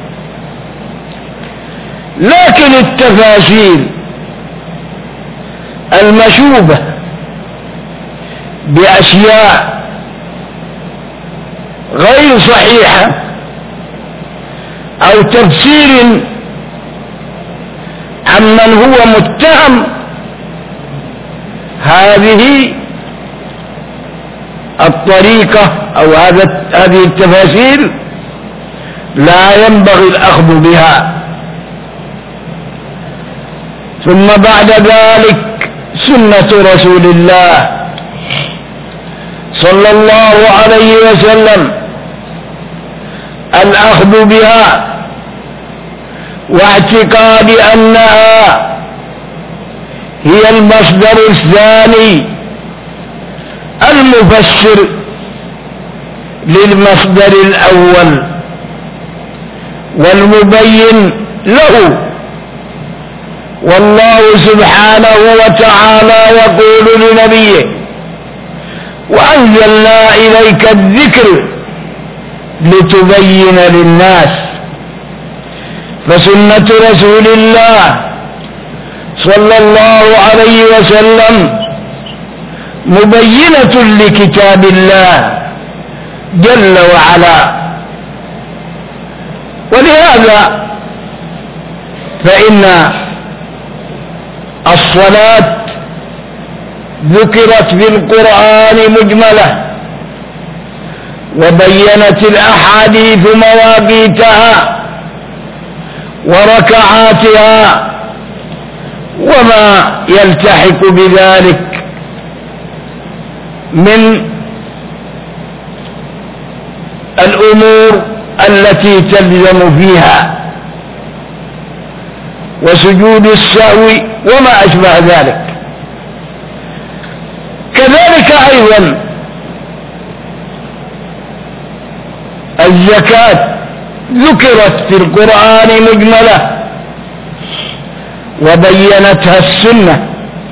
لكن التفاسير المشوبة بأشياء غير صحيحة أو تفسير عمن هو متهم، هذه الطريقة أو هذه التفاسير لا ينبغي الأخذ بها. ثم بعد ذلك سنة رسول الله صلى الله عليه وسلم الأخذ بها، واعتقاد أنها هي المصدر الثاني المفسر للمصدر الأول والمبين له. والله سبحانه وتعالى يقول لنبيه: وأنزلنا إليك الذكر لتبين للناس. فسنة رسول الله صلى الله عليه وسلم مبينة لكتاب الله جل وعلا. ولهذا فإن الصلاة ذكرت في القرآن مجملة، وبينت الأحاديث مواقيتها وركعاتها وما يلتحق بذلك من الأمور التي تلزم فيها وسجود السهو وما أشبه ذلك. كذلك أيضا الزكاة ذكرت في القرآن مجملة وبينتها السنة،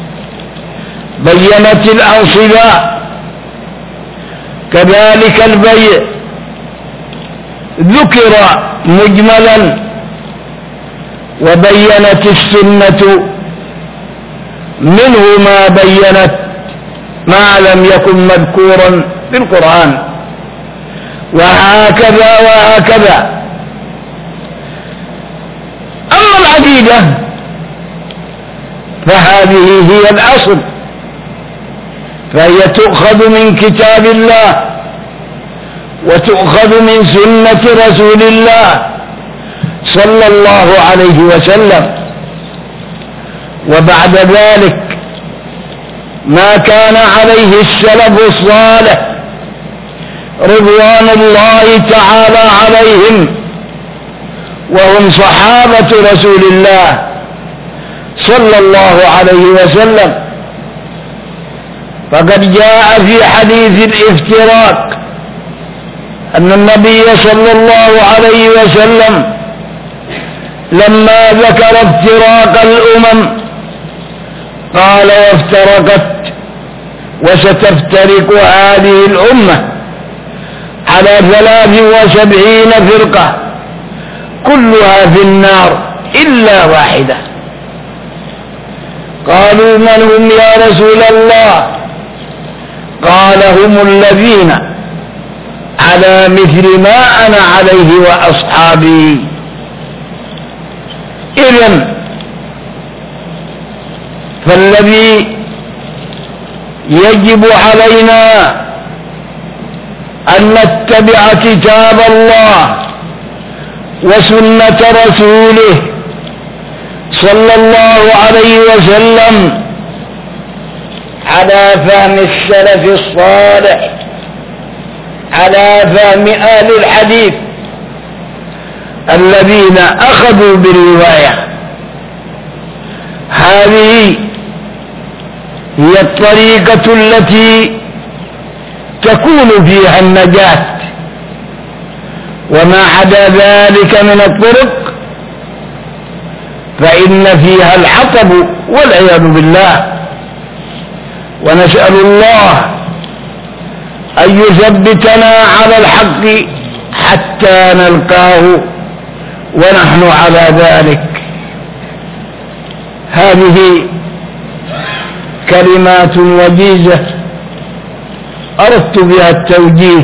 بينت الأنصباء. كذلك البيع ذكر مجملا وبينت السنة منه ما بينت ما لم يكن مذكورا في القرآن، وهكذا وهكذا. أما العقيدة فهذه هي الأصل، فهي تؤخذ من كتاب الله وتؤخذ من سنة رسول الله صلى الله عليه وسلم. وبعد ذلك ما كان عليه السلف الصالح رضوان الله تعالى عليهم وهم صحابة رسول الله صلى الله عليه وسلم. فقد جاء في حديث الافتراق أن النبي صلى الله عليه وسلم لما ذكر افتراق الأمم قال: وافترقت وستفترق هذه الأمة على ثلاث وسبعين فرقة كلها في النار إلا واحدة. قالوا: من هم يا رسول الله؟ قال: هم الذين على مثل ما أنا عليه وأصحابي. إذن فالذي يجب علينا أن نتبع كتاب الله وسنة رسوله صلى الله عليه وسلم على فهم السلف الصالح، على فهم أهل الحديث الذين أخذوا بالرواية. هذه هي الطريقة التي تكون فيها النجاة، وما عدا ذلك من الطرق فإن فيها الحطب والعياذ بالله. ونسأل الله أن يثبتنا على الحق حتى نلقاه ونحن على ذلك. هذه كلمات وجيزة أردت بها التوجيه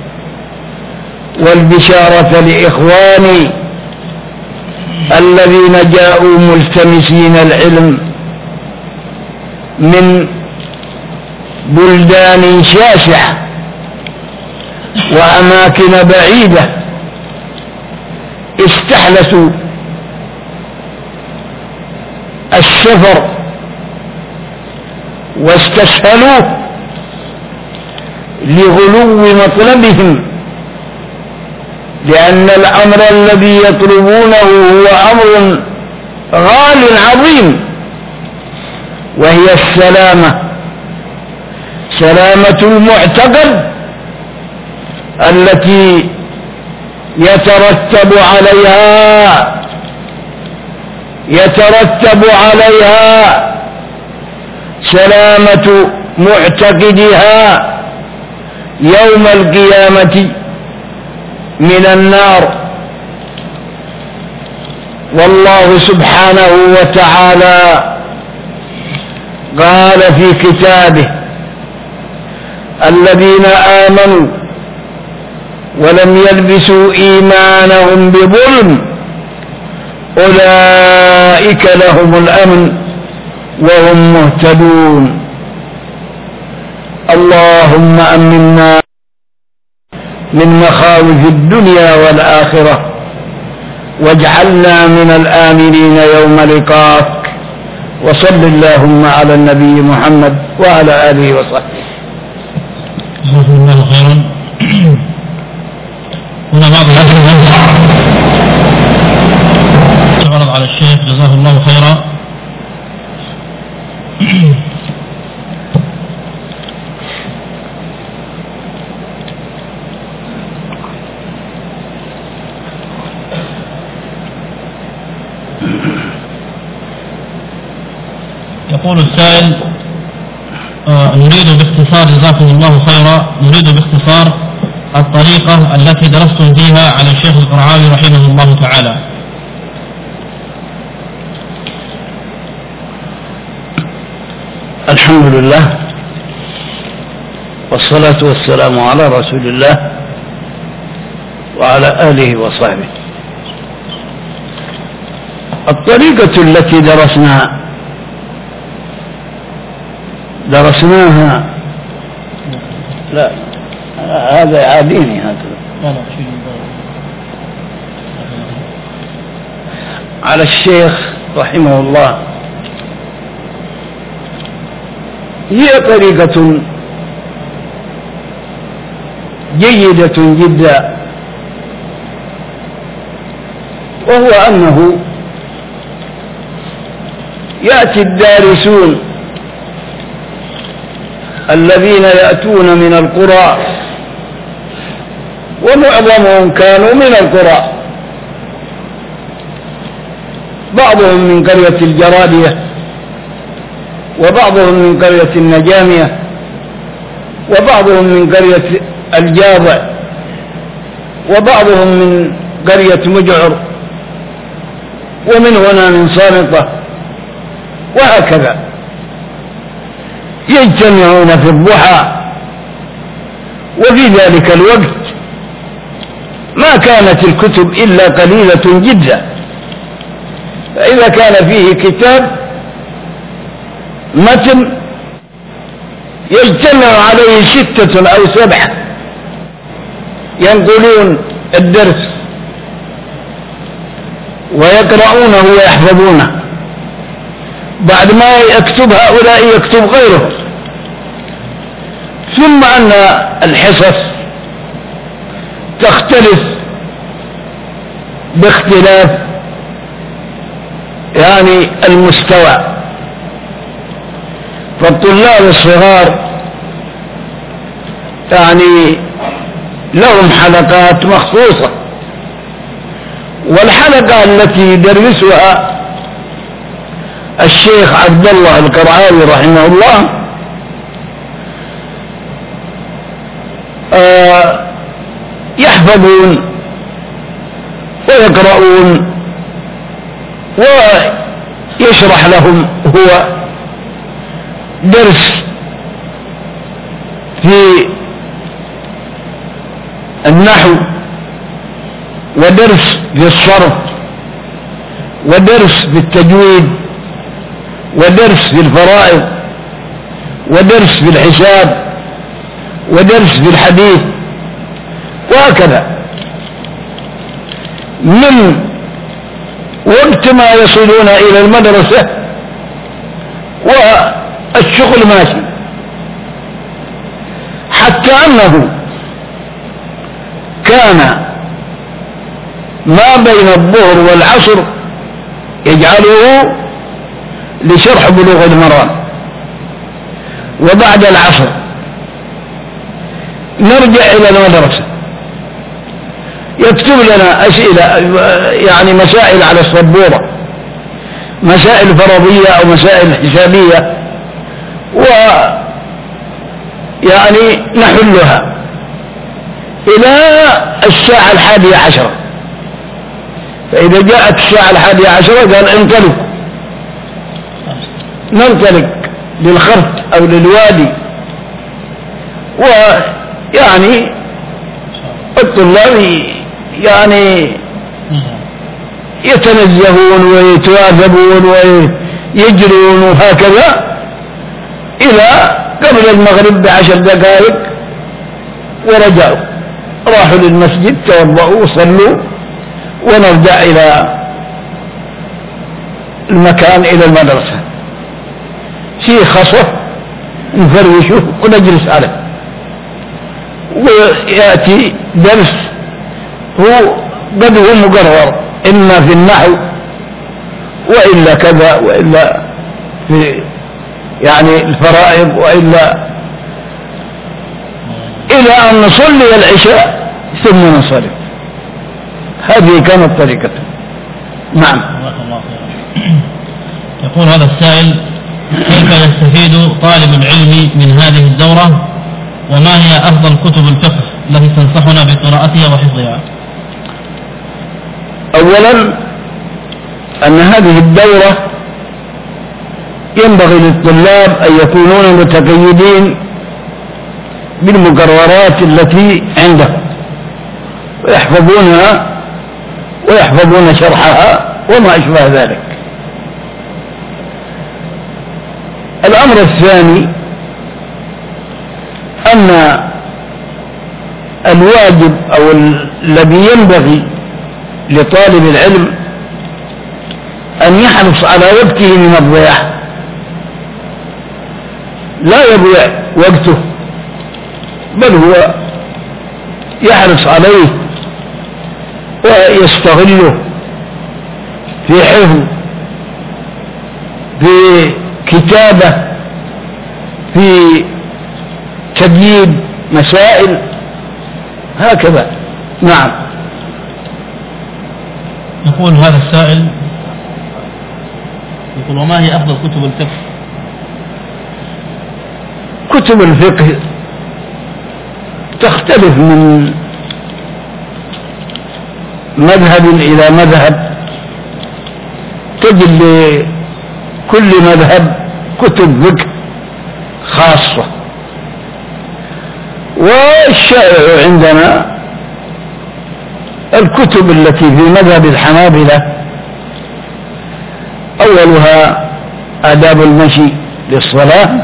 والبشارة لإخواني الذين جاءوا ملتمسين العلم من بلدان شاسعة وأماكن بعيدة، استحلسوا السفر واستسهلوه لغلو مطلبهم، لأن الأمر الذي يطلبونه هو أمر غال عظيم، وهي السلامة، سلامة المعتقد التي يترتب عليها يترتب عليها سلامة معتقدها يوم القيامة من النار. والله سبحانه وتعالى قال في كتابه: الذين آمنوا ولم يلبسوا إيمانهم بظلم أولئك لهم الأمن وهم مهتدون. اللهم أمنا من مخاوف الدنيا والآخرة، واجعلنا من الآمنين يوم لقاك. وصل اللهم على النبي محمد وعلى آله وصحبه. جزاكم الله خيرا. هنا بعض الأسئلة تعرض على الشيخ جزاه الله خيرا. يقول السائل: آه نريد باختصار، جزاكم الله خيرا، نريد باختصار الطريقة التي درستم فيها على الشيخ القرعاوي رحمه الله تعالى. الحمد لله والصلاة والسلام على رسول الله وعلى آله وصحبه. الطريقة التي درسنا درسناها لا هذا يعاديني هذا على الشيخ رحمه الله. هي طريقة جيدة جدا، وهو أنه يأتي الدارسون الذين يأتون من القرى، ومعظمهم كانوا من القرى، بعضهم من قرية الجرادية، وبعضهم من قرية النجامية، وبعضهم من قرية الجاضع، وبعضهم من قرية مجعر، ومن هنا من صامطة، وهكذا يجتمعون في الضحى. وفي ذلك الوقت ما كانت الكتب إلا قليلة جدا، فإذا كان فيه كتاب متن يجتمع عليه ستة أو سبعة ينقلون الدرس ويقرؤونه ويحفظونه، بعد ما يكتب هؤلاء يكتب غيره. ثم أن الحصص تختلف باختلاف يعني المستوى، فالطلاب الصغار يعني لهم حلقات مخصوصة، والحلقة التي يدرسها الشيخ عبد الله القرعاوي رحمه الله آه يحفظون ويقرؤون ويشرح لهم هو درس في النحو، ودرس في الصرف، ودرس في التجويد، ودرس في الفرائض، ودرس في الحساب، ودرس في الحديث، وهكذا من وقت ما يصلون إلى المدرسة والشغل ماشي، حتى أنه كان ما بين الظهر والعصر يجعله لشرح بلوغ المرام، وبعد العصر نرجع إلى المدرسة يكتب لنا أسئلة يعني مسائل على السبورة، مسائل فرضية أو مسائل حسابية، ويعني نحلها إلى الساعة الحادية عشرة. فإذا جاءت الساعة الحادية عشرة قال انطلق، ننطلق للخرط أو للوادي. ويعني الطلاب يعني يتنزهون ويتواثبون ويجرون وهكذا إلى قبل المغرب بعشر دقائق ورجعوا، راحوا للمسجد توضؤوا وصلوا ونرجع إلى المكان إلى المدرسة. شيء خصف نفروشه ونجلس عليه، ويأتي درس هو بدو مقرر إما في النحو وإلا كذا وإلا في يعني الفرائض وإلا إلى أن نصلي العشاء ثم ننصرف. هذه كانت طريقته. نعم. يقول هذا السائل: كيف يستفيد طالب العلم من هذه الدورة؟ وما هي أفضل كتب الفقه التي تنصحنا بقراءتها وحفظها؟ أولا أن هذه الدورة ينبغي للطلاب أن يكونون متقيدين بالمقررات التي عندهم ويحفظونها ويحفظون شرحها وما أشبه ذلك. الأمر الثاني أن الواجب أو الذي ينبغي لطالب العلم أن يحرص على وقته من الضياع، لا يضيع وقته بل هو يحرص عليه ويستغله في حفظ، في كتابة، في تجيب مسائل هكذا. نعم. يقول هذا السائل، يقول: وما هي أفضل كتب الفقه؟ كتب الفقه تختلف من مذهب إلى مذهب، تجد لكل مذهب كتب فقه خاصة. والشائع عندنا الكتب التي في مذهب الحنابلة أولها آداب المشي للصلاة،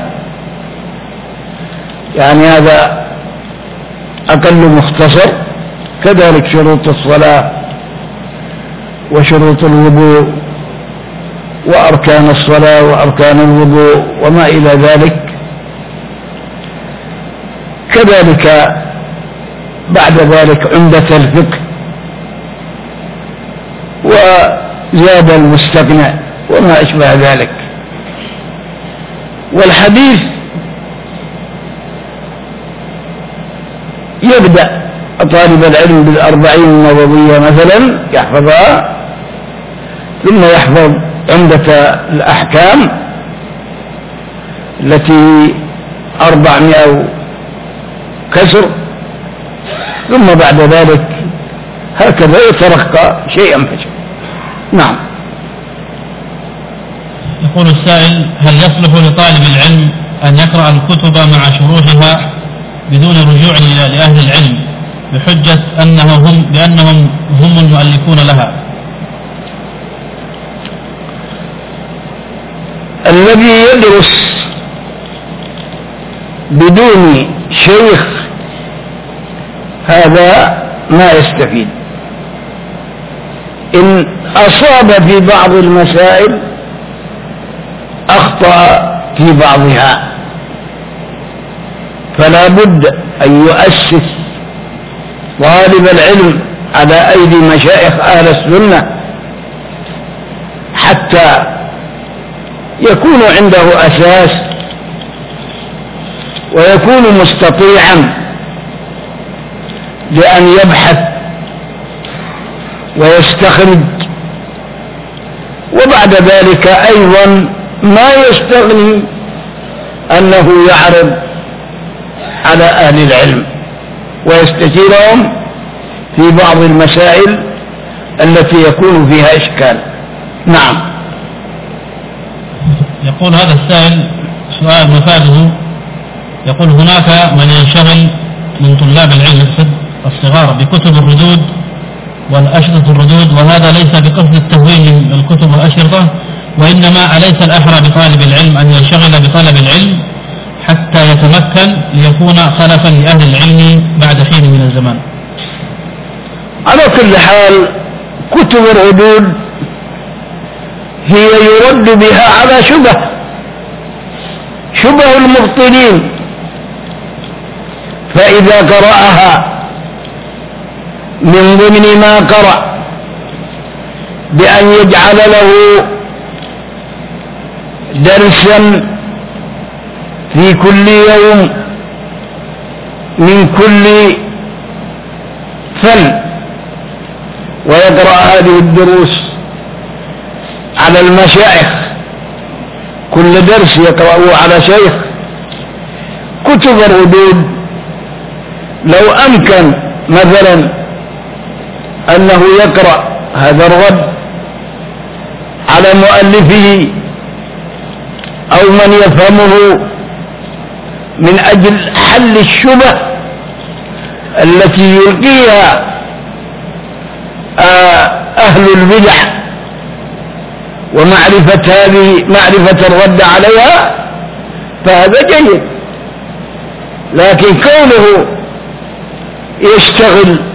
يعني هذا أقل مختصر، كذلك شروط الصلاة وشروط الوضوء وأركان الصلاة وأركان الوضوء وما إلى ذلك. كذلك بعد ذلك عمدة الفقه وزاد المستغنى وما أشبه ذلك. والحديث يبدأ طالب العلم بالأربعين النووية مثلا يحفظها، ثم يحفظ عمدة الأحكام التي أربعمائة كسر، ثم بعد ذلك هكذا يترقى شيئا فشيئا. نعم. يقول السائل: هل يصلح لطالب العلم أن يقرأ الكتب مع شروحها بدون رجوع لأهل العلم بحجة أنه هم بأنهم هم المؤلفون لها؟ الذي يدرس بدون شيخ هذا ما يستفيد. إن أصاب في بعض المسائل أخطأ في بعضها، فلا بد أن يؤسس طالب العلم على أيدي مشايخ أهل السنة حتى يكون عنده أساس ويكون مستطيعا لأن يبحث ويستخرج، وبعد ذلك أيضا ما يستغني أنه يعرض على أهل العلم ويستشيرهم في بعض المسائل التي يكون فيها إشكال. نعم. يقول هذا السائل: سؤال مفاده، يقول هناك من ينشغل من طلاب العلم الصغار بكتب الردود والأشرطة الردود، وهذا ليس بقصد التهويل من الكتب والأشرطة، وإنما أليس الأحرى بطالب العلم أن ينشغل بطلب العلم حتى يتمكن ليكون خلفا لأهل العلم بعد حين من الزمان؟ على كل حال كتب الردود هي يرد بها على شبه شبه المبطلين، فإذا قرأها من ضمن ما قرأ بأن يجعل له درسا في كل يوم من كل فن، ويقرأ هذه الدروس على المشايخ، كل درس يقرأه على شيخ. كتب الردود لو أمكن مثلا أنه يقرأ هذا الرد على مؤلفه أو من يفهمه من أجل حل الشبه التي يلقيها أهل البدع ومعرفة هذه معرفة الرد عليها، فهذا جيد. لكن كونه يشتغل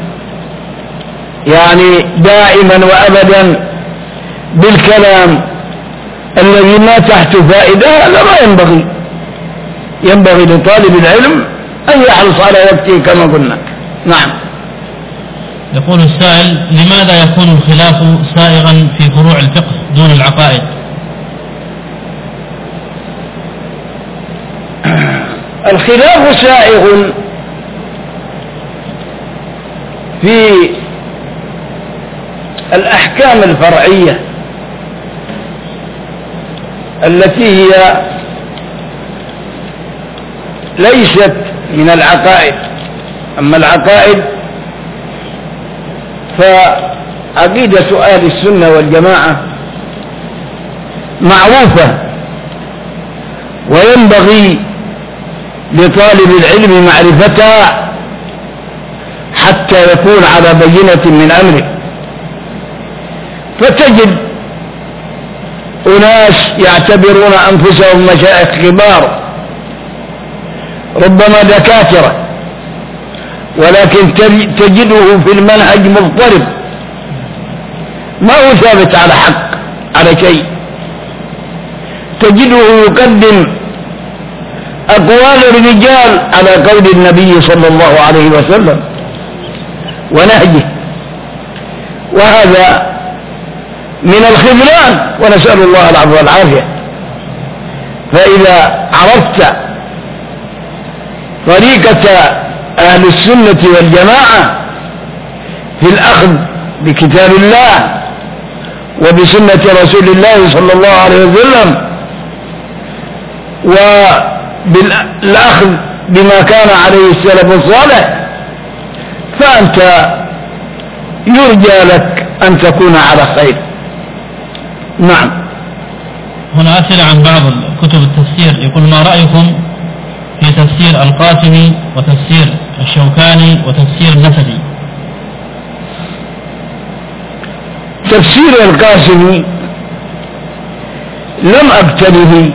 يعني دائما وأبدا بالكلام الذي ما تحت فائدة، هذا ما ينبغي. ينبغي لطالب العلم أن يحرص على وقته كما قلنا. نعم. يقول السائل: لماذا يكون الخلاف سائغا في فروع الفقه دون العقائد؟ الخلاف سائغ في الأحكام الفرعية التي هي ليست من العقائد. أما العقائد فعقيدة أهل السنة والجماعة معروفة، وينبغي لطالب العلم معرفتها حتى يكون على بينة من أمره. فتجد أناس يعتبرون أنفسهم مشايخ كبار، ربما دكاترة، ولكن تجده في المنهج مضطرب، ما هو ثابت على حق على شيء. تجده يقدم أقوال الرجال على قول النبي صلى الله عليه وسلم ونهجه، وهذا من الخذلان، ونسأل الله العفو والعافية. فإذا عرفت طريقة أهل السنة والجماعة في الأخذ بكتاب الله وبسنة رسول الله صلى الله عليه وسلم، وبالأخذ بما كان عليه السلف الصالح، فأنت يرجى لك أن تكون على خير. نعم. هنا أسئلة عن بعض كتب التفسير. يقول: ما رأيكم في تفسير القاسمي وتفسير الشوكاني وتفسير النسفي؟ تفسير القاسمي لم أبتله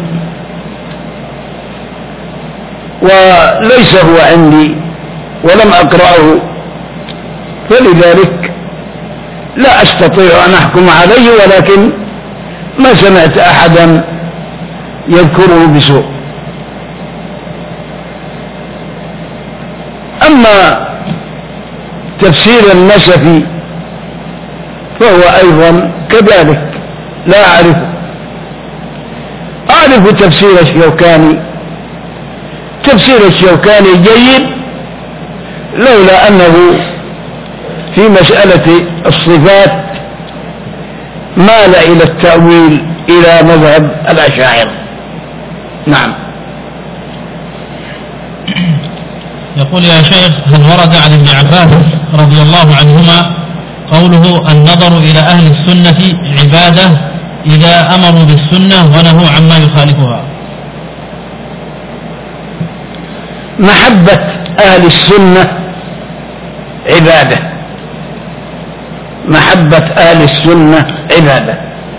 وليس هو عندي ولم أقرأه، فلذلك لا أستطيع أن أحكم عليه، ولكن ما سمعت أحدا يذكره بسوء. أما تفسير النسفي فهو أيضا كذلك لا أعرفه. أعرف تفسير الشوكاني. تفسير الشوكاني جيد، لولا أنه في مسألة الصفات مال إلى التأويل إلى مذهب الأشاعرة. نعم. يقول: يا شيخ، هل ورد عن ابن عباس رضي الله عنهما قوله: النظر إلى أهل السنة عبادة إذا أمروا بالسنة ونهوا عما يخالفها؟ محبة أهل السنة عبادة، محبة أهل السنة عبادة.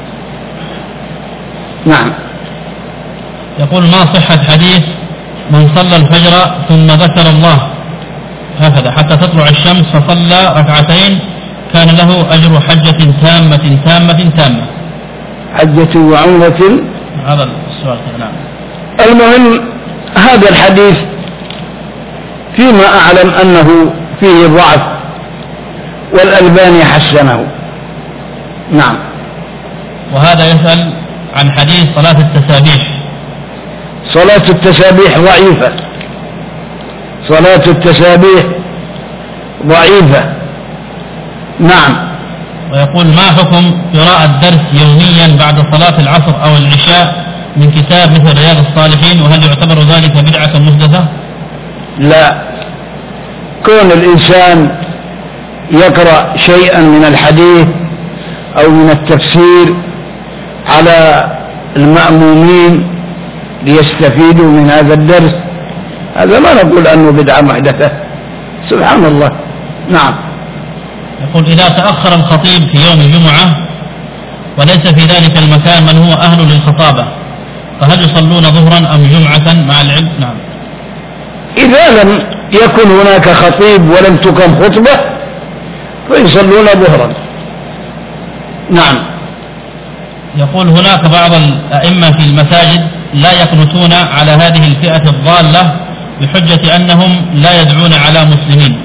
نعم. يقول: ما صحة حديث من صلى الفجر ثم ذكر الله هكذا حتى تطلع الشمس فصلى ركعتين كان له أجر حجة تامة تامة تامة؟ حجة وعمرة. هذا السؤال. نعم. المهم هذا الحديث فيما أعلم أنه فيه ضعف، والألباني حسنه. نعم. وهذا يسأل عن حديث صلاة التسابيح. صلاة التسابيح ضعيفة، صلاة التسابيح ضعيفة. نعم. ويقول: ما حكم قراءة الدرس يوميا بعد صلاة العصر أو العشاء من كتاب مثل رياض الصالحين، وهل يعتبر ذلك بدعة محدثة؟ لا، كون الإنسان يقرأ شيئا من الحديث أو من التفسير على المأمومين ليستفيدوا من هذا الدرس، هذا ما نقول أنه بدعة محدثة. سبحان الله. نعم. يقول: إذا تأخر الخطيب في يوم الجمعة وليس في ذلك المكان من هو أهل للخطابة، فهل يصلون ظهرا أم جمعة مع العلم؟ نعم. إذا لم يكن هناك خطيب ولم تقم خطبة فيصلون ظهرا. نعم. يقول: هناك بعض الأئمة في المساجد لا يقنطون على هذه الفئة الضالة بحجة أنهم لا يدعون على مسلمين،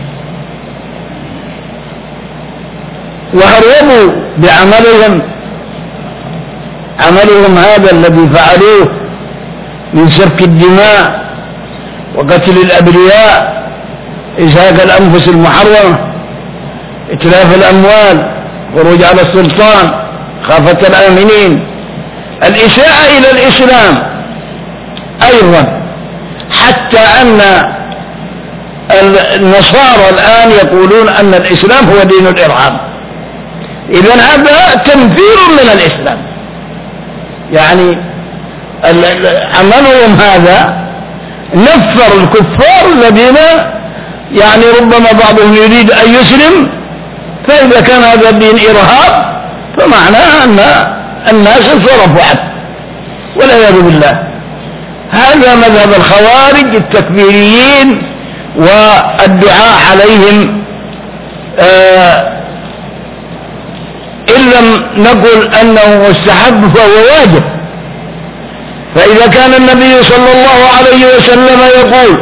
وهربوا بعملهم، عملهم هذا الذي فعلوه من سفك الدماء وقتل الأبرياء، إزهاق الأنفس المحرمة، إتلاف الأموال، خروج على السلطان، خافة الآمنين، الإساءة إلى الإسلام أيضا، حتى أن النصارى الآن يقولون أن الإسلام هو دين الإرهاب. إذن هذا تنفير من الإسلام، يعني عملهم هذا نفر الكفار الذين يعني ربما بعضهم يريد أن يسلم، فإذا كان هذا الدين إرهاب فمعناه أن الناس انصرفوا عنه والعياذ بالله. هذا مذهب الخوارج التكفيريين والدعاء عليهم، آه إن لم نقل أنه مستحب فهو واجب. فإذا كان النبي صلى الله عليه وسلم يقول: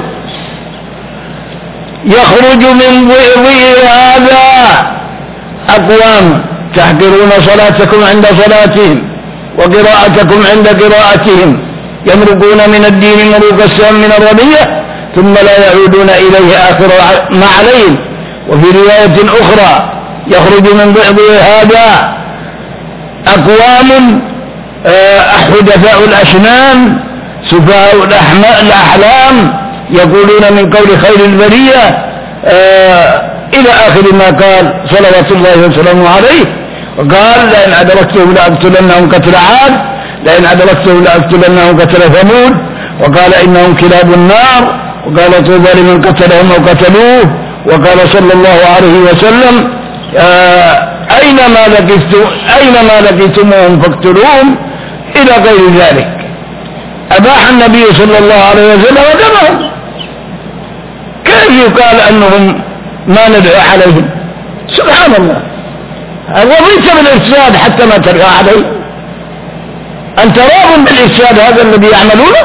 يخرج من ضئضئ هذا أقوام تحقرون صلاتكم عند صلاتهم وقراءتكم عند قراءتهم، يمرقون من الدين مروق السهم من الرمية ثم لا يعودون إليه آخر ما عليهم. وفي رواية أخرى: يخرج من ضئضئ هذا أقوام حدثاء الأسنان سفهاء الأحلام يقولون من قول خير البرية إلى آخر ما قال صلوات الله وسلامه عليه. وقال: لئن أدركته لأقتلنهم قتل عاد، لئن أدركته لأقتلنهم قتل ثمود، وقال: إنهم كلاب النار، وقال: طوبى لمن قتلهم أو قتلوه، وقال صلى الله عليه وسلم: أينما لقيتم أينما لقيتموهم فاقتلوهم، إلى غير ذلك. أباح النبي صلى الله عليه وسلم دمهم. كيف يقال أنهم ما ندعو عليهم؟ سبحان الله. وضيت بالإفساد حتى ما تدعو عليه. أنت راض بالإفساد هذا الذي يعملونه؟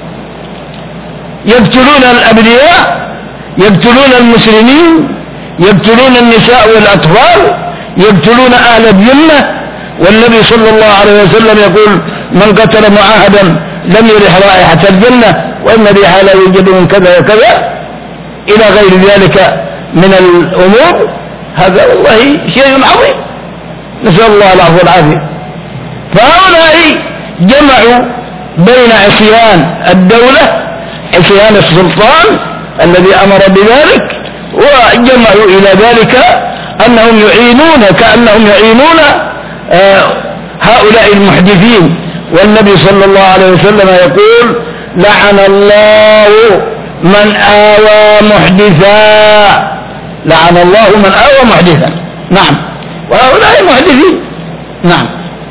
يقتلون الأبرياء، يقتلون المسلمين، يقتلون النساء والأطفال، يقتلون أهل الذمة. والنبي صلى الله عليه وسلم يقول: من قتل معاهدا لم يرح رائحة الجنة، وإن ريحها لا يوجد من كذا وكذا إلى غير ذلك من الأمور. هذا والله شيء عظيم، نسأل الله العفو والعافية. فهؤلاء جمعوا بين عصيان الدولة، عصيان السلطان الذي أمر بذلك، وجمعوا إلى ذلك أنهم يعينون كأنهم يعينون آه هؤلاء المحدثين. والنبي صلى الله عليه وسلم يقول: لعن الله من آوى محدثا، لعن الله من آوى محدثا. نعم، وهؤلاء محدثين. نعم.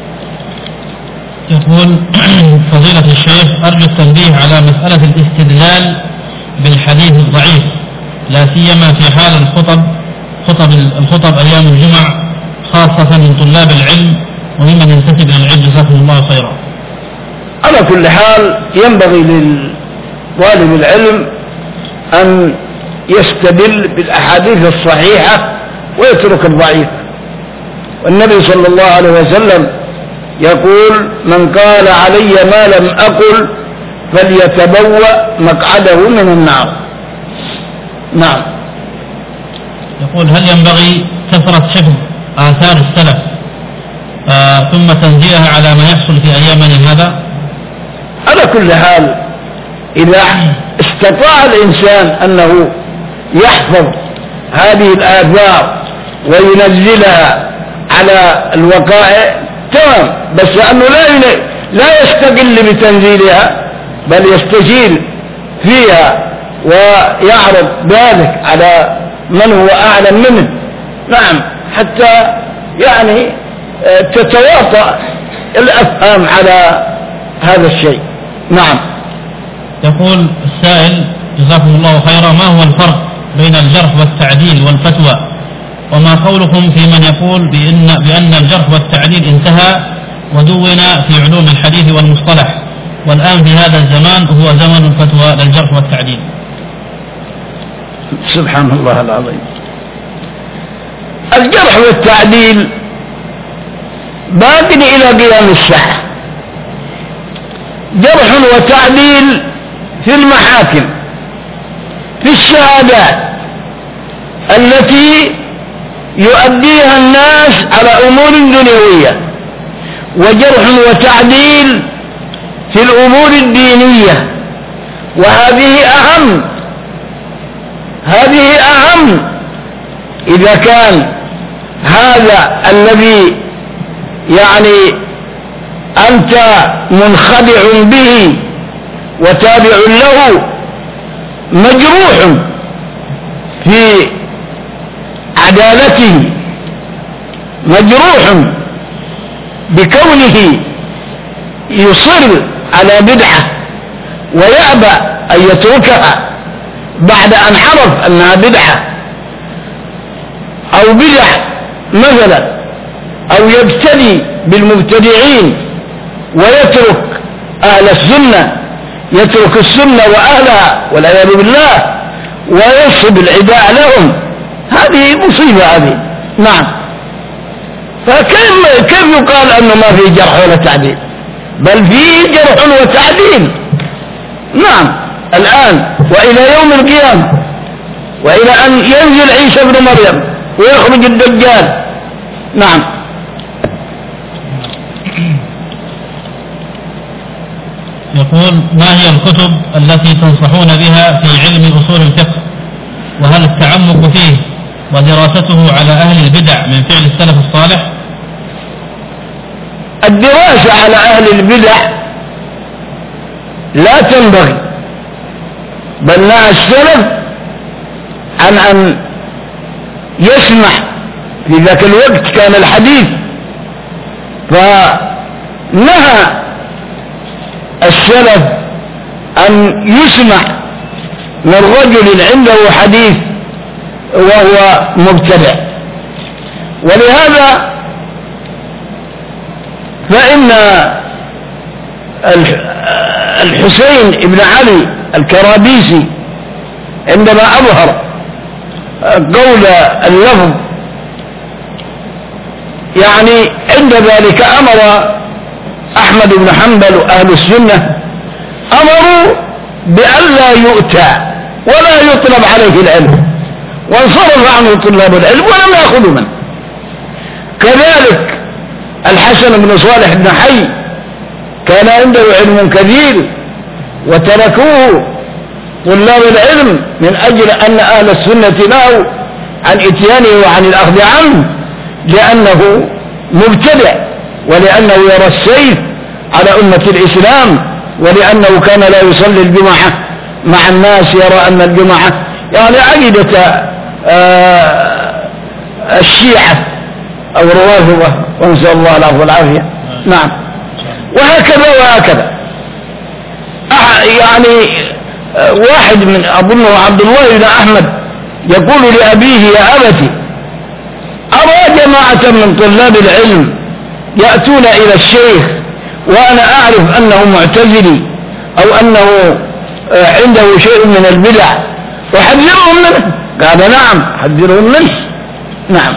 يقول فضيلة الشيخ أرجو التنبيه على مسألة الاستدلال بالحديث الضعيف، لا سيما في حال الخطب خطب الخطب أيام الجمع، خاصة من طلاب العلم وممن ينتسب إلى العلم، جزاكم الله خيرا. على كل حال ينبغي لطالب العلم أن يستدل بالأحاديث الصحيحة ويترك الضعيف. والنبي صلى الله عليه وسلم يقول: من قال علي ما لم أقل فليتبوأ مقعده من النار. نعم. يقول: هل ينبغي كثرة حفظ آثار السلف آه ثم تنزيلها على ما يحصل في أيامنا هذا؟ على كل حال إذا استطاع الإنسان أنه يحفظ هذه الآثار وينزلها على الوقائع تمام، بس لأنه لا لا يستقل بتنزيلها بل يستشير فيها ويعرض ذلك على من هو أعلم منه. نعم، حتى يعني تتواطأ الأفهام على هذا الشيء. نعم. يقول السائل: جزاكم الله خيرا، ما هو الفرق بين الجرح والتعديل والفتوى؟ وما قولكم في من يقول بأن, بأن الجرح والتعديل انتهى ودون في علوم الحديث والمصطلح، والآن في هذا الزمان هو زمن الفتوى للجرح والتعديل؟ سبحان الله العظيم. الجرح والتعديل باق إلى قيام الساعة. جرح وتعديل في المحاكم، في الشهادات التي يؤديها الناس على أمور دنيوية، وجرح وتعديل في الأمور الدينية، وهذه أهم هذه أهم إذا كان هذا الذي يعني أنت منخدع به وتابع له مجروح في عدالته، مجروح بكونه يصر على بدعة ويأبى أن يتركها بعد أن عرف أنها بدعة أو بدع مثلا، أو يبتدي بالمبتدعين ويترك أهل السنة، يترك السنة وأهلها والعياذ بالله ويصب العداء لهم. هذه مصيبة هذه. نعم. فكيف كيف يقال أنه ما في جرح ولا تعديل؟ بل في جرح وتعديل. نعم، الآن وإلى يوم القيامة، وإلى أن ينزل عيسى ابن مريم ويخرج الدجال. نعم. يقول: ما هي الكتب التي تنصحون بها في علم أصول الفقه؟ وهل التعمق فيه ودراسته على أهل البدع من فعل السلف الصالح؟ الدراسة على أهل البدع لا تنبغي، بل نهى السلف عن أن يسمح. في ذاك الوقت كان الحديث، فنهى السلف أن يسمع من رجل عنده حديث وهو مبتدع. ولهذا فإن الحسين بن علي الكرابيسي عندما أظهر قول اللفظ يعني عند ذلك أمر أحمد بن حنبل وأهل السنة أمروا بألا يؤتى ولا يطلب عليه العلم، وانصرف عنه طلاب العلم ولم يأخذوا منه. كذلك الحسن بن صالح بن حي كان عنده علم كثير وتركوه طلاب العلم من أجل أن أهل السنة نهوا عن إتيانه وعن الأخذ عنه، لأنه مبتدع ولأنه يرى السيف على أمة الإسلام، ولأنه كان لا يصلي الجمعة مع الناس يرى أن الجمعة يعني عقيدة الشيعة أو الروافضة، ونسأل الله العفو والعافية. نعم. وهكذا وهكذا. يعني واحد من أظنه عبد الله بن أحمد يقول لأبيه: يا أبتي، أرى جماعة من طلاب العلم يأتون إلى الشيخ وأنا أعرف أنه معتزلي أو أنه عنده شيء من البدع، وحذرهم منه. قال: نعم، حذرهم منه. نعم.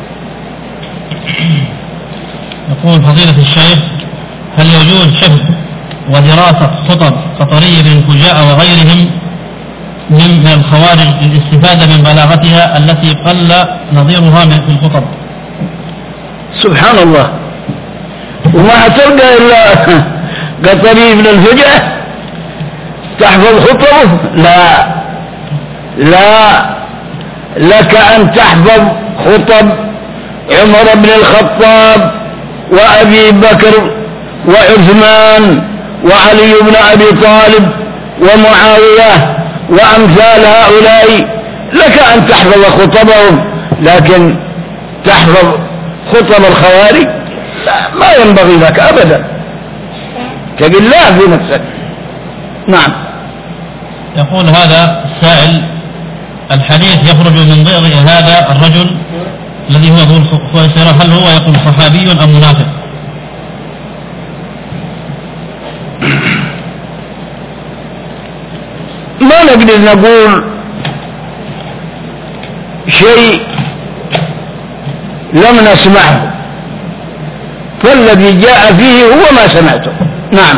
يقول فضيلة الشيخ: هل يجوز شبه ودراسة خطب قطري بن فجاء وغيرهم من الخوارج للاستفادة من بلاغتها التي قل نظيرها من الخطب؟ سبحان الله، وما تلقى إلا قطري بن الفجاء تحفظ خطبه؟ لا لا، لك أن تحفظ خطب عمر بن الخطاب وأبي بكر وعثمان وعلي بن أبي طالب ومعاوية وأمثال هؤلاء، لك أن تحفظ خطبهم، لكن تحفظ خطب الخوارج لا، ما ينبغي لك أبدا، تقل الله في نفسك. نعم. يقول هذا السائل: الحديث يخرج من ضئر هذا الرجل الذي هو ذو الخويصرة، هل هو يقول صحابي أم منافق؟ ما نقدر نقول شيء لم نسمعه، فالذي جاء فيه هو ما سمعته. نعم.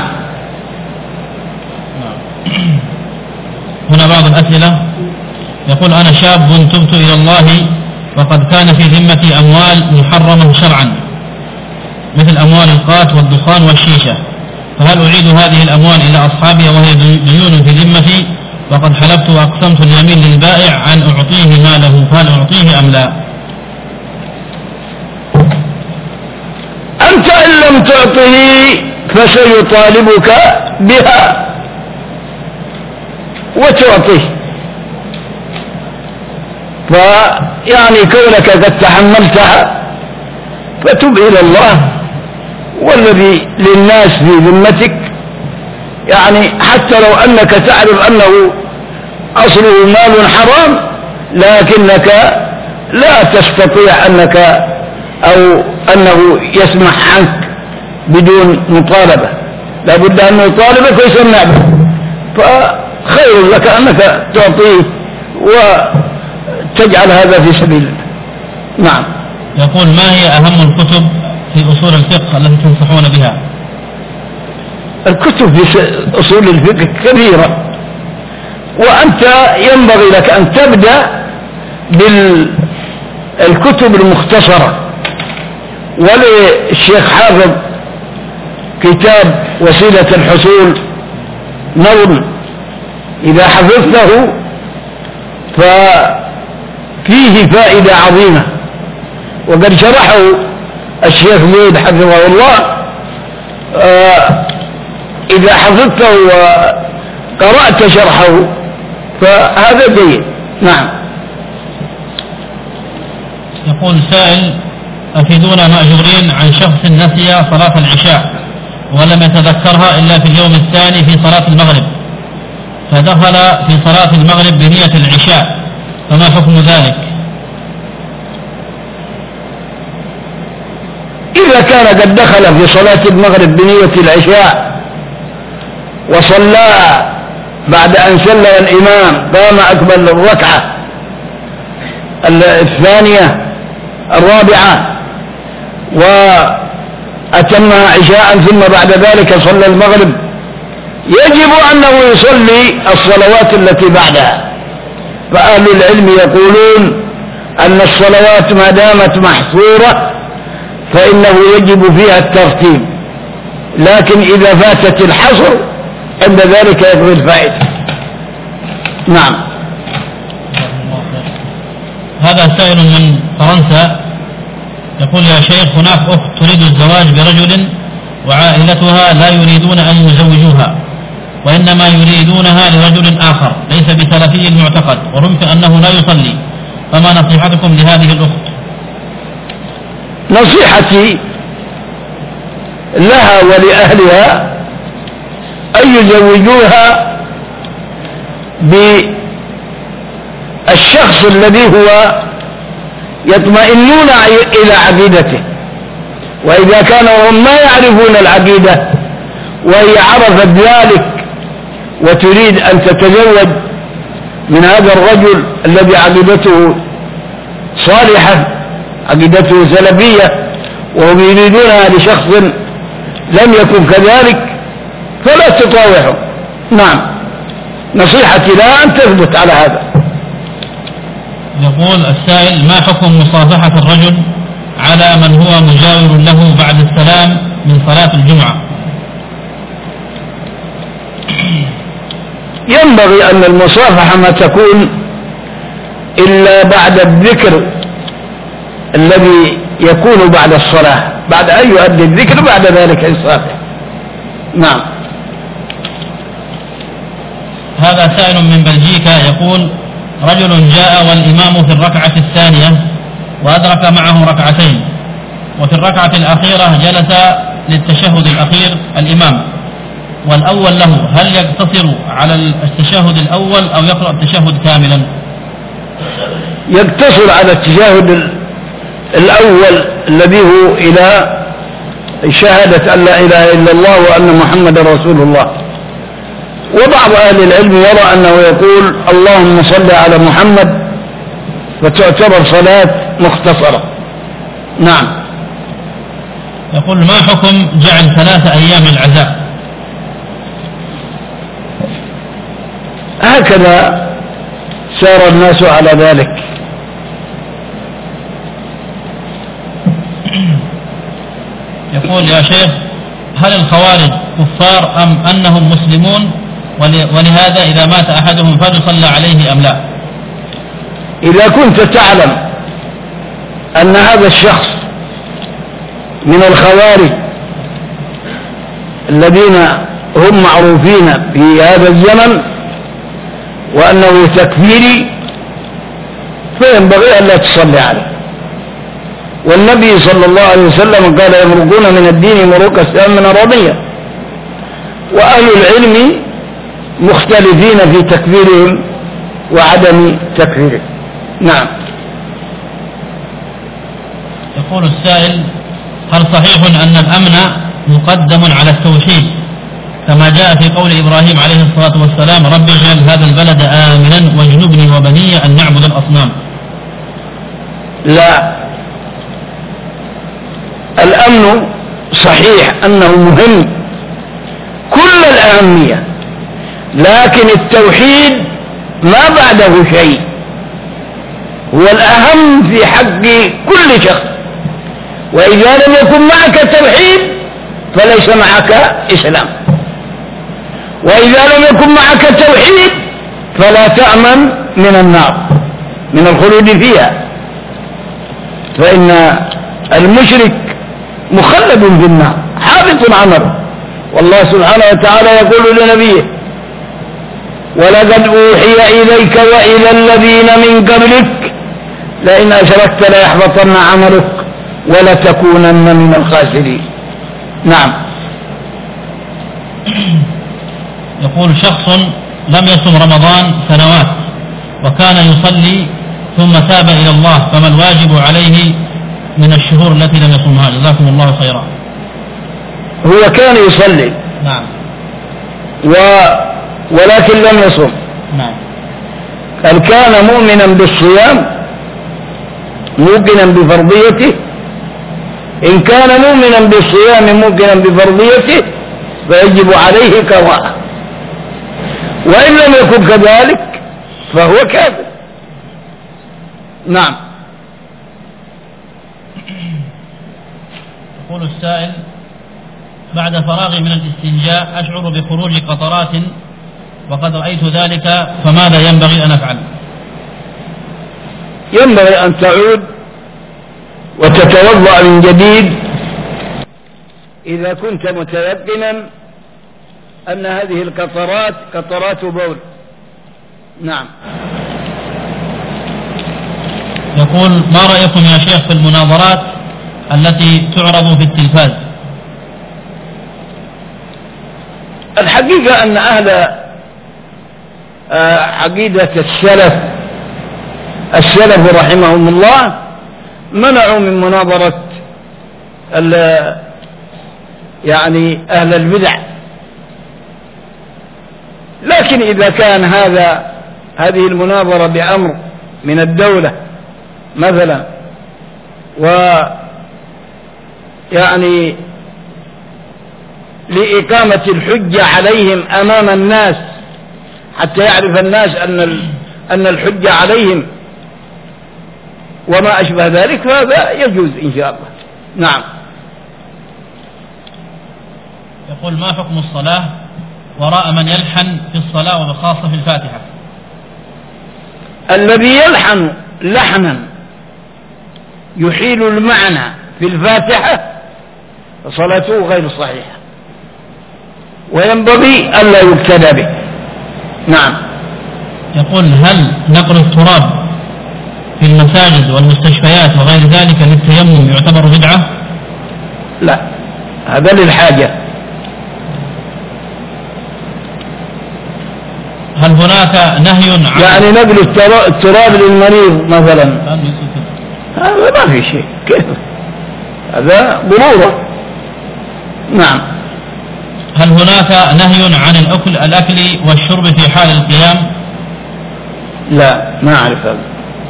هنا بعض الأسئلة. يقول: أنا شاب تبت إلى الله وقد كان في ذمتي أموال محرمة شرعا مثل أموال القات والدخان والشيشة، فهل أعيد هذه الأموال إلى أصحابها وهي ديون في ذمتي وقد حلفت وأقسمت اليمين للبائع عن أعطيه ماله، فهل أعطيه أم لا؟ أنت إن لم تعطه فسيطالبك بها وتعطيه، فيعني كونك قد تحملتها فتب إلى الله، والذي للناس في ذمتك يعني حتى لو أنك تعرف أنه أصله مال حرام، لكنك لا تستطيع أنك أو أنه يسمح عنك بدون مطالبة، لا بد أن يطالبك ويسمع به، فخير لك أنك تعطيه وتجعل هذا في سبيل الله. نعم. يقول: ما هي أهم الكتب في أصول الفقه التي تنصحون بها؟ الكتب في أصول الفقه كثيرة، وأنت ينبغي لك أن تبدأ بالكتب المختصرة، وللشيخ حافظ كتاب وسيلة الحصول نظم، إذا حفظته ففيه فائدة عظيمة، وقد شرحه الشيخ زيد حفظه الله. آه إذا حفظته وقرأت شرحه فهذا جيد. نعم. يقول سائل: أفيدونا مأجورين عن شخص نسي صلاة العشاء ولم يتذكرها إلا في اليوم الثاني في صلاة المغرب، فدخل في صلاة المغرب بنية العشاء، فما حكم ذلك؟ إذا كان قد دخل في صلاة المغرب بنية العشاء وصلى بعد أن سلم الإمام قام أكمل الركعة الثانية الرابعة وأتمها عشاء ثم بعد ذلك صلى المغرب، يجب أنه يصلي الصلوات التي بعدها. فأهل العلم يقولون أن الصلوات ما دامت محصورة فإنه يجب فيها الترتيب، لكن إذا فاتت الحصر عند ذلك يقضي الفائدة. نعم. هذا سائل من فرنسا يقول: يا شيخ، هناك أخت تريد الزواج برجل وعائلتها لا يريدون أن يزوجوها، وإنما يريدونها لرجل آخر ليس بسلفي معتقد ورمت أنه لا يصلي، فما نصيحتكم لهذه الأخت؟ نصيحتي لها ولأهلها أن يزوجوها بالشخص الذي هو يطمئنون إلى عقيدته، وإذا كانوا هم ما يعرفون العقيدة وهي عرفت ذلك وتريد أن تتزوج من هذا الرجل الذي عقيدته صالحة عقيدته سلفية وهم يريدونها لشخص لم يكن كذلك فلا تطاوعه. نعم، نصيحتي لها أن تثبت على هذا. يقول السائل: ما حكم مصافحة الرجل على من هو مجاور له بعد السلام من صلاة الجمعة؟ ينبغي أن المصافحة ما تكون إلا بعد الذكر الذي يكون بعد الصلاة، بعد أن يؤدي الذكر بعد ذلك يصافح. نعم. هذا سائل من بلجيكا يقول: رجل جاء والإمام في الركعة الثانية وأدرك معه ركعتين، وفي الركعة الأخيرة جلس للتشهد الأخير الإمام والأول له، هل يقتصر على التشهد الأول أو يقرأ التشهد كاملا؟ يقتصر على التشهد الأول الذي هو إلى شهادة أن لا إله إلا الله وأن محمد رسول الله. وبعض أهل العلم يرى أنه يقول اللهم صل على محمد فتعتبر صلاة مختصرة. نعم. يقول: ما حكم جعل ثلاثة أيام العزاء؟ هكذا سار الناس على ذلك. يقول: يا شيخ، هل الخوارج كفار أم أنهم مسلمون، ولهذا إذا مات أحدهم فليصلى عليه أم لا؟ إذا كنت تعلم أن هذا الشخص من الخوارج الذين هم معروفين في هذا الزمن وأنه تكفيري فينبغي أن لا تصلي عليه. والنبي صلى الله عليه وسلم قال: يمرقون من الدين مروق السهم من الرمية. وأهل العلم مختلفين في تكفيرهم وعدم تكفيرهم. نعم. يقول السائل: هل صحيح أن الأمن مقدم على التوحيد كما جاء في قول إبراهيم عليه الصلاة والسلام: رب اجعل هذا البلد آمنا واجنبني وبني أن نعبد الأصنام؟ لا، الأمن صحيح أنه مهم كل الأهمية، لكن التوحيد ما بعده شيء، هو الأهم في حق كل شخص. وإذا لم يكن معك توحيد فليس معك إسلام، وإذا لم يكن معك توحيد فلا تأمن من النار، من الخلود فيها، فإن المشرك مخلد في النار حابط عمله. والله سبحانه وتعالى يقول لنبيه: ولقد أوحي إليك وإلى الذين من قبلك لئن أشركت ليحبطن عملك ولتكونن من الخاسرين. نعم. يقول: شخص لم يصم رمضان سنوات وكان يصلي ثم تاب إلى الله، فما الواجب عليه من الشهور التي لم يصمها؟ جزاكم الله خيرا. هو كان يصلي. نعم. و... ولكن لم يصم. نعم. هل كان مؤمنا بالصيام موقنا بفرضيته؟ إن كان مؤمنا بالصيام موقنا بفرضيته فيجب عليه قضاءه، وإن لم يكن كذلك فهو كافر. نعم. يقول السائل: بعد فراغي من الاستنجاء أشعر بخروج قطرات وقد رأيت ذلك، فماذا ينبغي أن أفعل؟ ينبغي أن تعود وتتوضأ من جديد إذا كنت متيقنا أن هذه القطرات قطرات بول. نعم. يقول: ما رأيكم يا شيخ في المناظرات التي تعرض في التلفاز؟ الحقيقة أن أهل عقيدة السلف السلف رحمهم الله منعوا من مناظرة يعني أهل البدع، لكن إذا كان هذا هذه المناظرة بأمر من الدولة مثلا، ويعني لإقامة الحجة عليهم أمام الناس حتى يعرف الناس أن أن الحجة عليهم وما أشبه ذلك، فهذا يجوز إن شاء الله. نعم. يقول: ما حكم الصلاة وراء من يلحن في الصلاة وبخاصة في الفاتحة؟ الذي يلحن لحنا يحيل المعنى في الفاتحة فصلاته غير صحيحة وينبغي ألا يقتدى به. نعم. يقول: هل نقل التراب في المساجد والمستشفيات وغير ذلك للتيمم يعتبر بدعة؟ لا، هذا للحاجة. هل هناك نهي عن يعني نقل التراب للمريض مثلا؟ هذا ما في شيء، كيف؟ هذا ضرورة. نعم. هل هناك نهي عن الأكل الأكل والشرب في حال القيام؟ لا، ما أعرف هذا.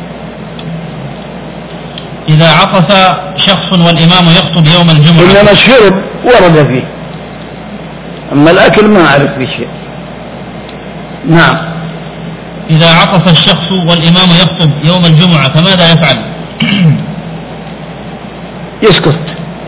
إذا عطس شخص والإمام يخطب يوم الجمعة؟ إنما الشرب ورد فيه، أما الأكل ما أعرف فيه شيء. نعم. إذا عطس الشخص والإمام يخطب يوم الجمعة فماذا يفعل؟ يسكت.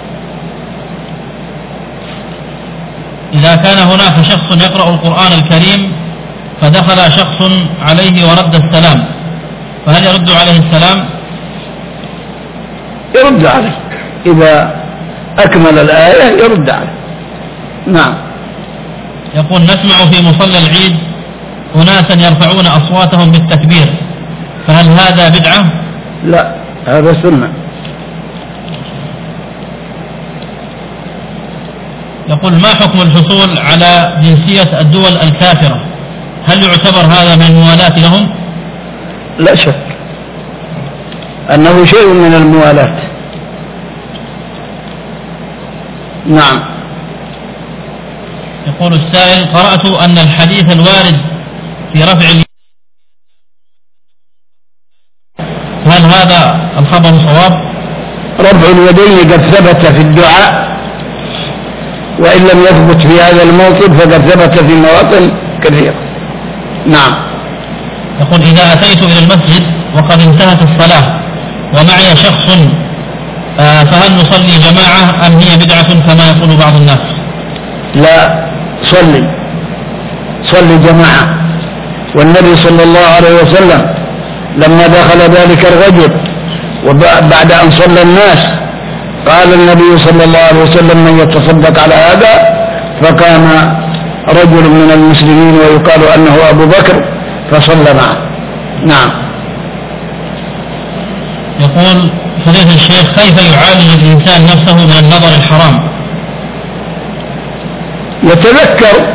إذا كان هناك شخص يقرأ القرآن الكريم فدخل شخص عليه ورد السلام، فهل يرد عليه السلام؟ يرد عليه، إذا أكمل الآية يرد عليه. نعم. يقول: نسمع في مصلى العيد أناسا يرفعون أصواتهم بالتكبير، فهل هذا بدعة؟ لا، هذا سنة. يقول: ما حكم الحصول على جنسية الدول الكافرة؟ هل يعتبر هذا من الموالاة لهم؟ لا شك أنه شيء من الموالاة. نعم. يقول السائل: قرأت أن الحديث الوارد في رفع اليد، هل هذا الخبر صواب؟ رفع اليدين قد ثبت في الدعاء، وإن لم يثبت في هذا الموطن فقد ثبت في مواطن كثيرة. نعم. يقول: إذا أتيت إلى المسجد وقد انتهت الصلاة ومعي شخص فهل نصلي جماعة أم هي بدعة كما يقول بعض الناس؟ لا، صلي صلي جماعة. والنبي صلى الله عليه وسلم لما دخل ذلك الرجل وبعد أن صلى الناس قال النبي صلى الله عليه وسلم: من يتصدق على هذا؟ فقام رجل من المسلمين ويقال أنه أبو بكر فصلى معه. نعم. يقول فضيلة الشيخ: كيف يعالج الإنسان نفسه من النظر الحرام؟ يتذكر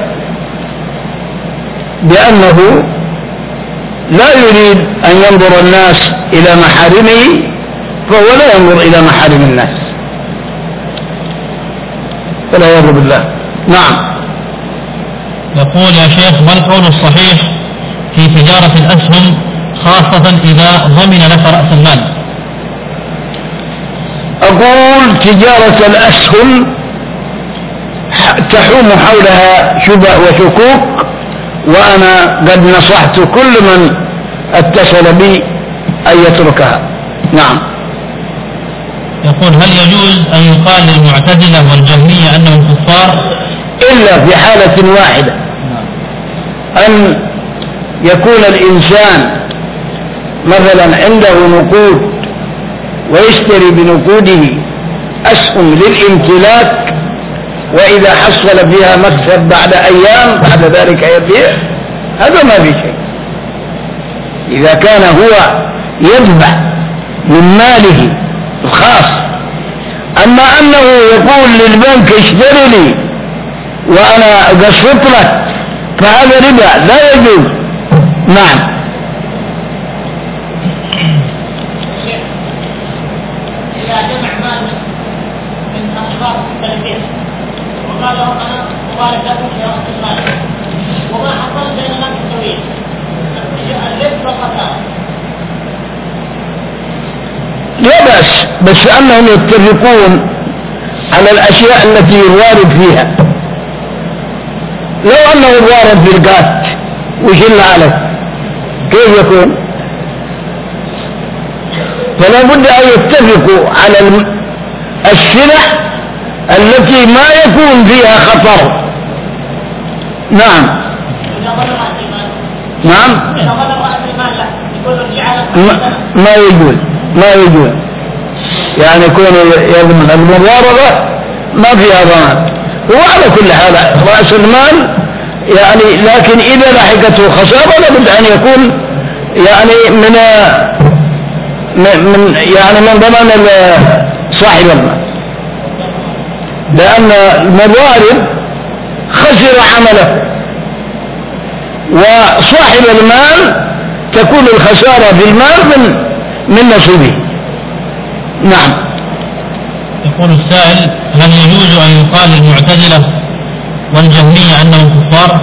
بأنه لا يريد أن ينظر الناس إلى محارمه، فهو لا ينظر إلى محارم الناس، فلا يضرب بالله. نعم. يقول: يا شيخ، ما القول الصحيح في تجارة الأسهم خاصة إذا ضمن لك رأس المال؟ أقول: تجارة الأسهم تحوم حولها شبه وشكوك، وأنا قد نصحت كل من اتصل بي أن يتركها. نعم. يقول: هل يجوز أن يقال للمعتزلة والجهمية أنهم كفار؟ إلا في حالة واحدة، أن يكون الإنسان مثلا عنده نقود ويشتري بنقوده أسهم للامتلاك وإذا حصل فيها مكسب بعد أيام بعد ذلك يبيع، هذا ما في شيء. إذا كان هو يدفع من ماله الخاص. أما أنه يقول للبنك اشتري لي وأنا أقسط لك، فهذا ربا لا يجوز. نعم. إذا جمع مال من أشخاص مختلفين وقال لهم أنا أبارك لكم في رأس المال وما حصل بين الناس السويين، الربح والخسارة لا بأس، بس أنهم يتفقون على الأشياء التي يوارد فيها. لو أنه يوارد في القات ويشل عليه كيف يكون؟ فلا بد أن يتفقوا على السلع التي ما يكون فيها خطر. نعم. نعم. ما يجوز ما يجوز يعني يكون يضمن المضاربة ما فيها ضمان. وعلى كل حال رأس المال يعني، لكن إذا لحقته خسارة لابد أن يكون يعني من من يعني من ضمان صاحب المال، لأن المضارب خسر عمله وصاحب المال تكون الخسارة في المال من من نصيبه. نعم. يقول السائل: هل يجوز أن يقال للمعتزلة والجهمية أنهم كفار؟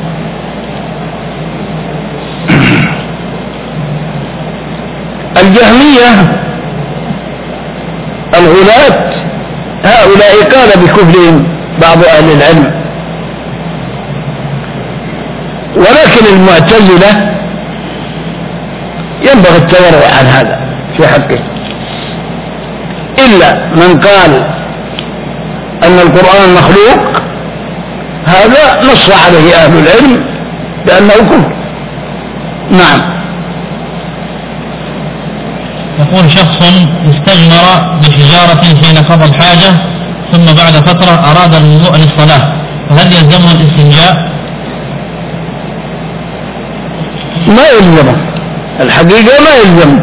الجهمية الغلاة هؤلاء قال بكفرهم بعض أهل العلم، ولكن المعتزلة ينبغي التورع عن هذا في حقه، إلا من قال أن القرآن مخلوق، هذا نص عليه أهل العلم بأنه كفر. نعم. يقول: شخص استجمر بحجارة حين قضى الحاجة ثم بعد فترة أراد الوضوء للصلاة، فهل يلزمه الاستنجاء؟ ما يلزمه، الحقيقة ما يلزمه.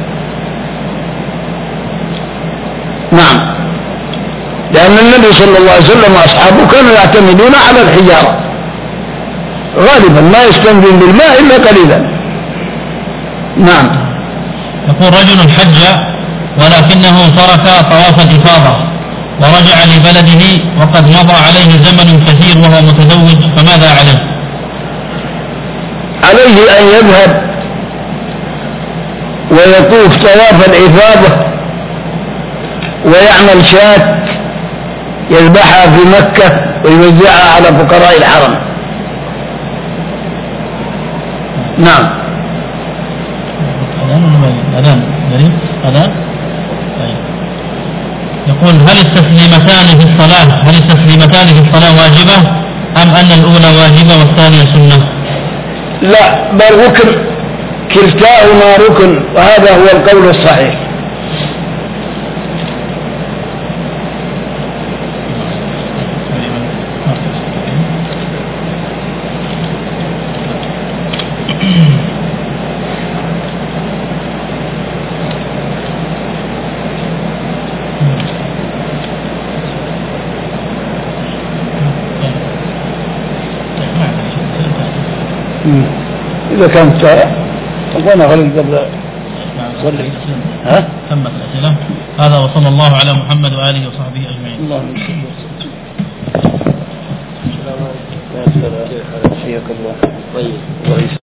نعم، لأن النبي صلى الله عليه وسلم وأصحابه كانوا يعتمدون على الحجارة غالبا، ما يستنجون بالماء إلا قليلا. نعم. يقول: رجل حج ولكنه ترك طواف الإفاضة ورجع لبلده وقد مضى عليه زمن كثير وهو متزوج، فماذا عليه؟ عليه أن يذهب ويطوف طواف الإفاضة ويعمل شاة يذبحها في مكة ويوزعها على فقراء الحرم. نعم. أذان دليل أذان. يقول: هل التسليمتان في الصلاة هل التسليمتان في الصلاة واجبة أم أن الأولى واجبة والثانية سنة؟ لا، بل ركن، كلتاهما ركن، وهذا هو القول الصحيح. إذا كانت أنا غلط قبل صلي. ها؟ تمت الأسئلة. هذا وصلى الله على محمد وآله وصحبه أجمعين. اللهم صل وسلم.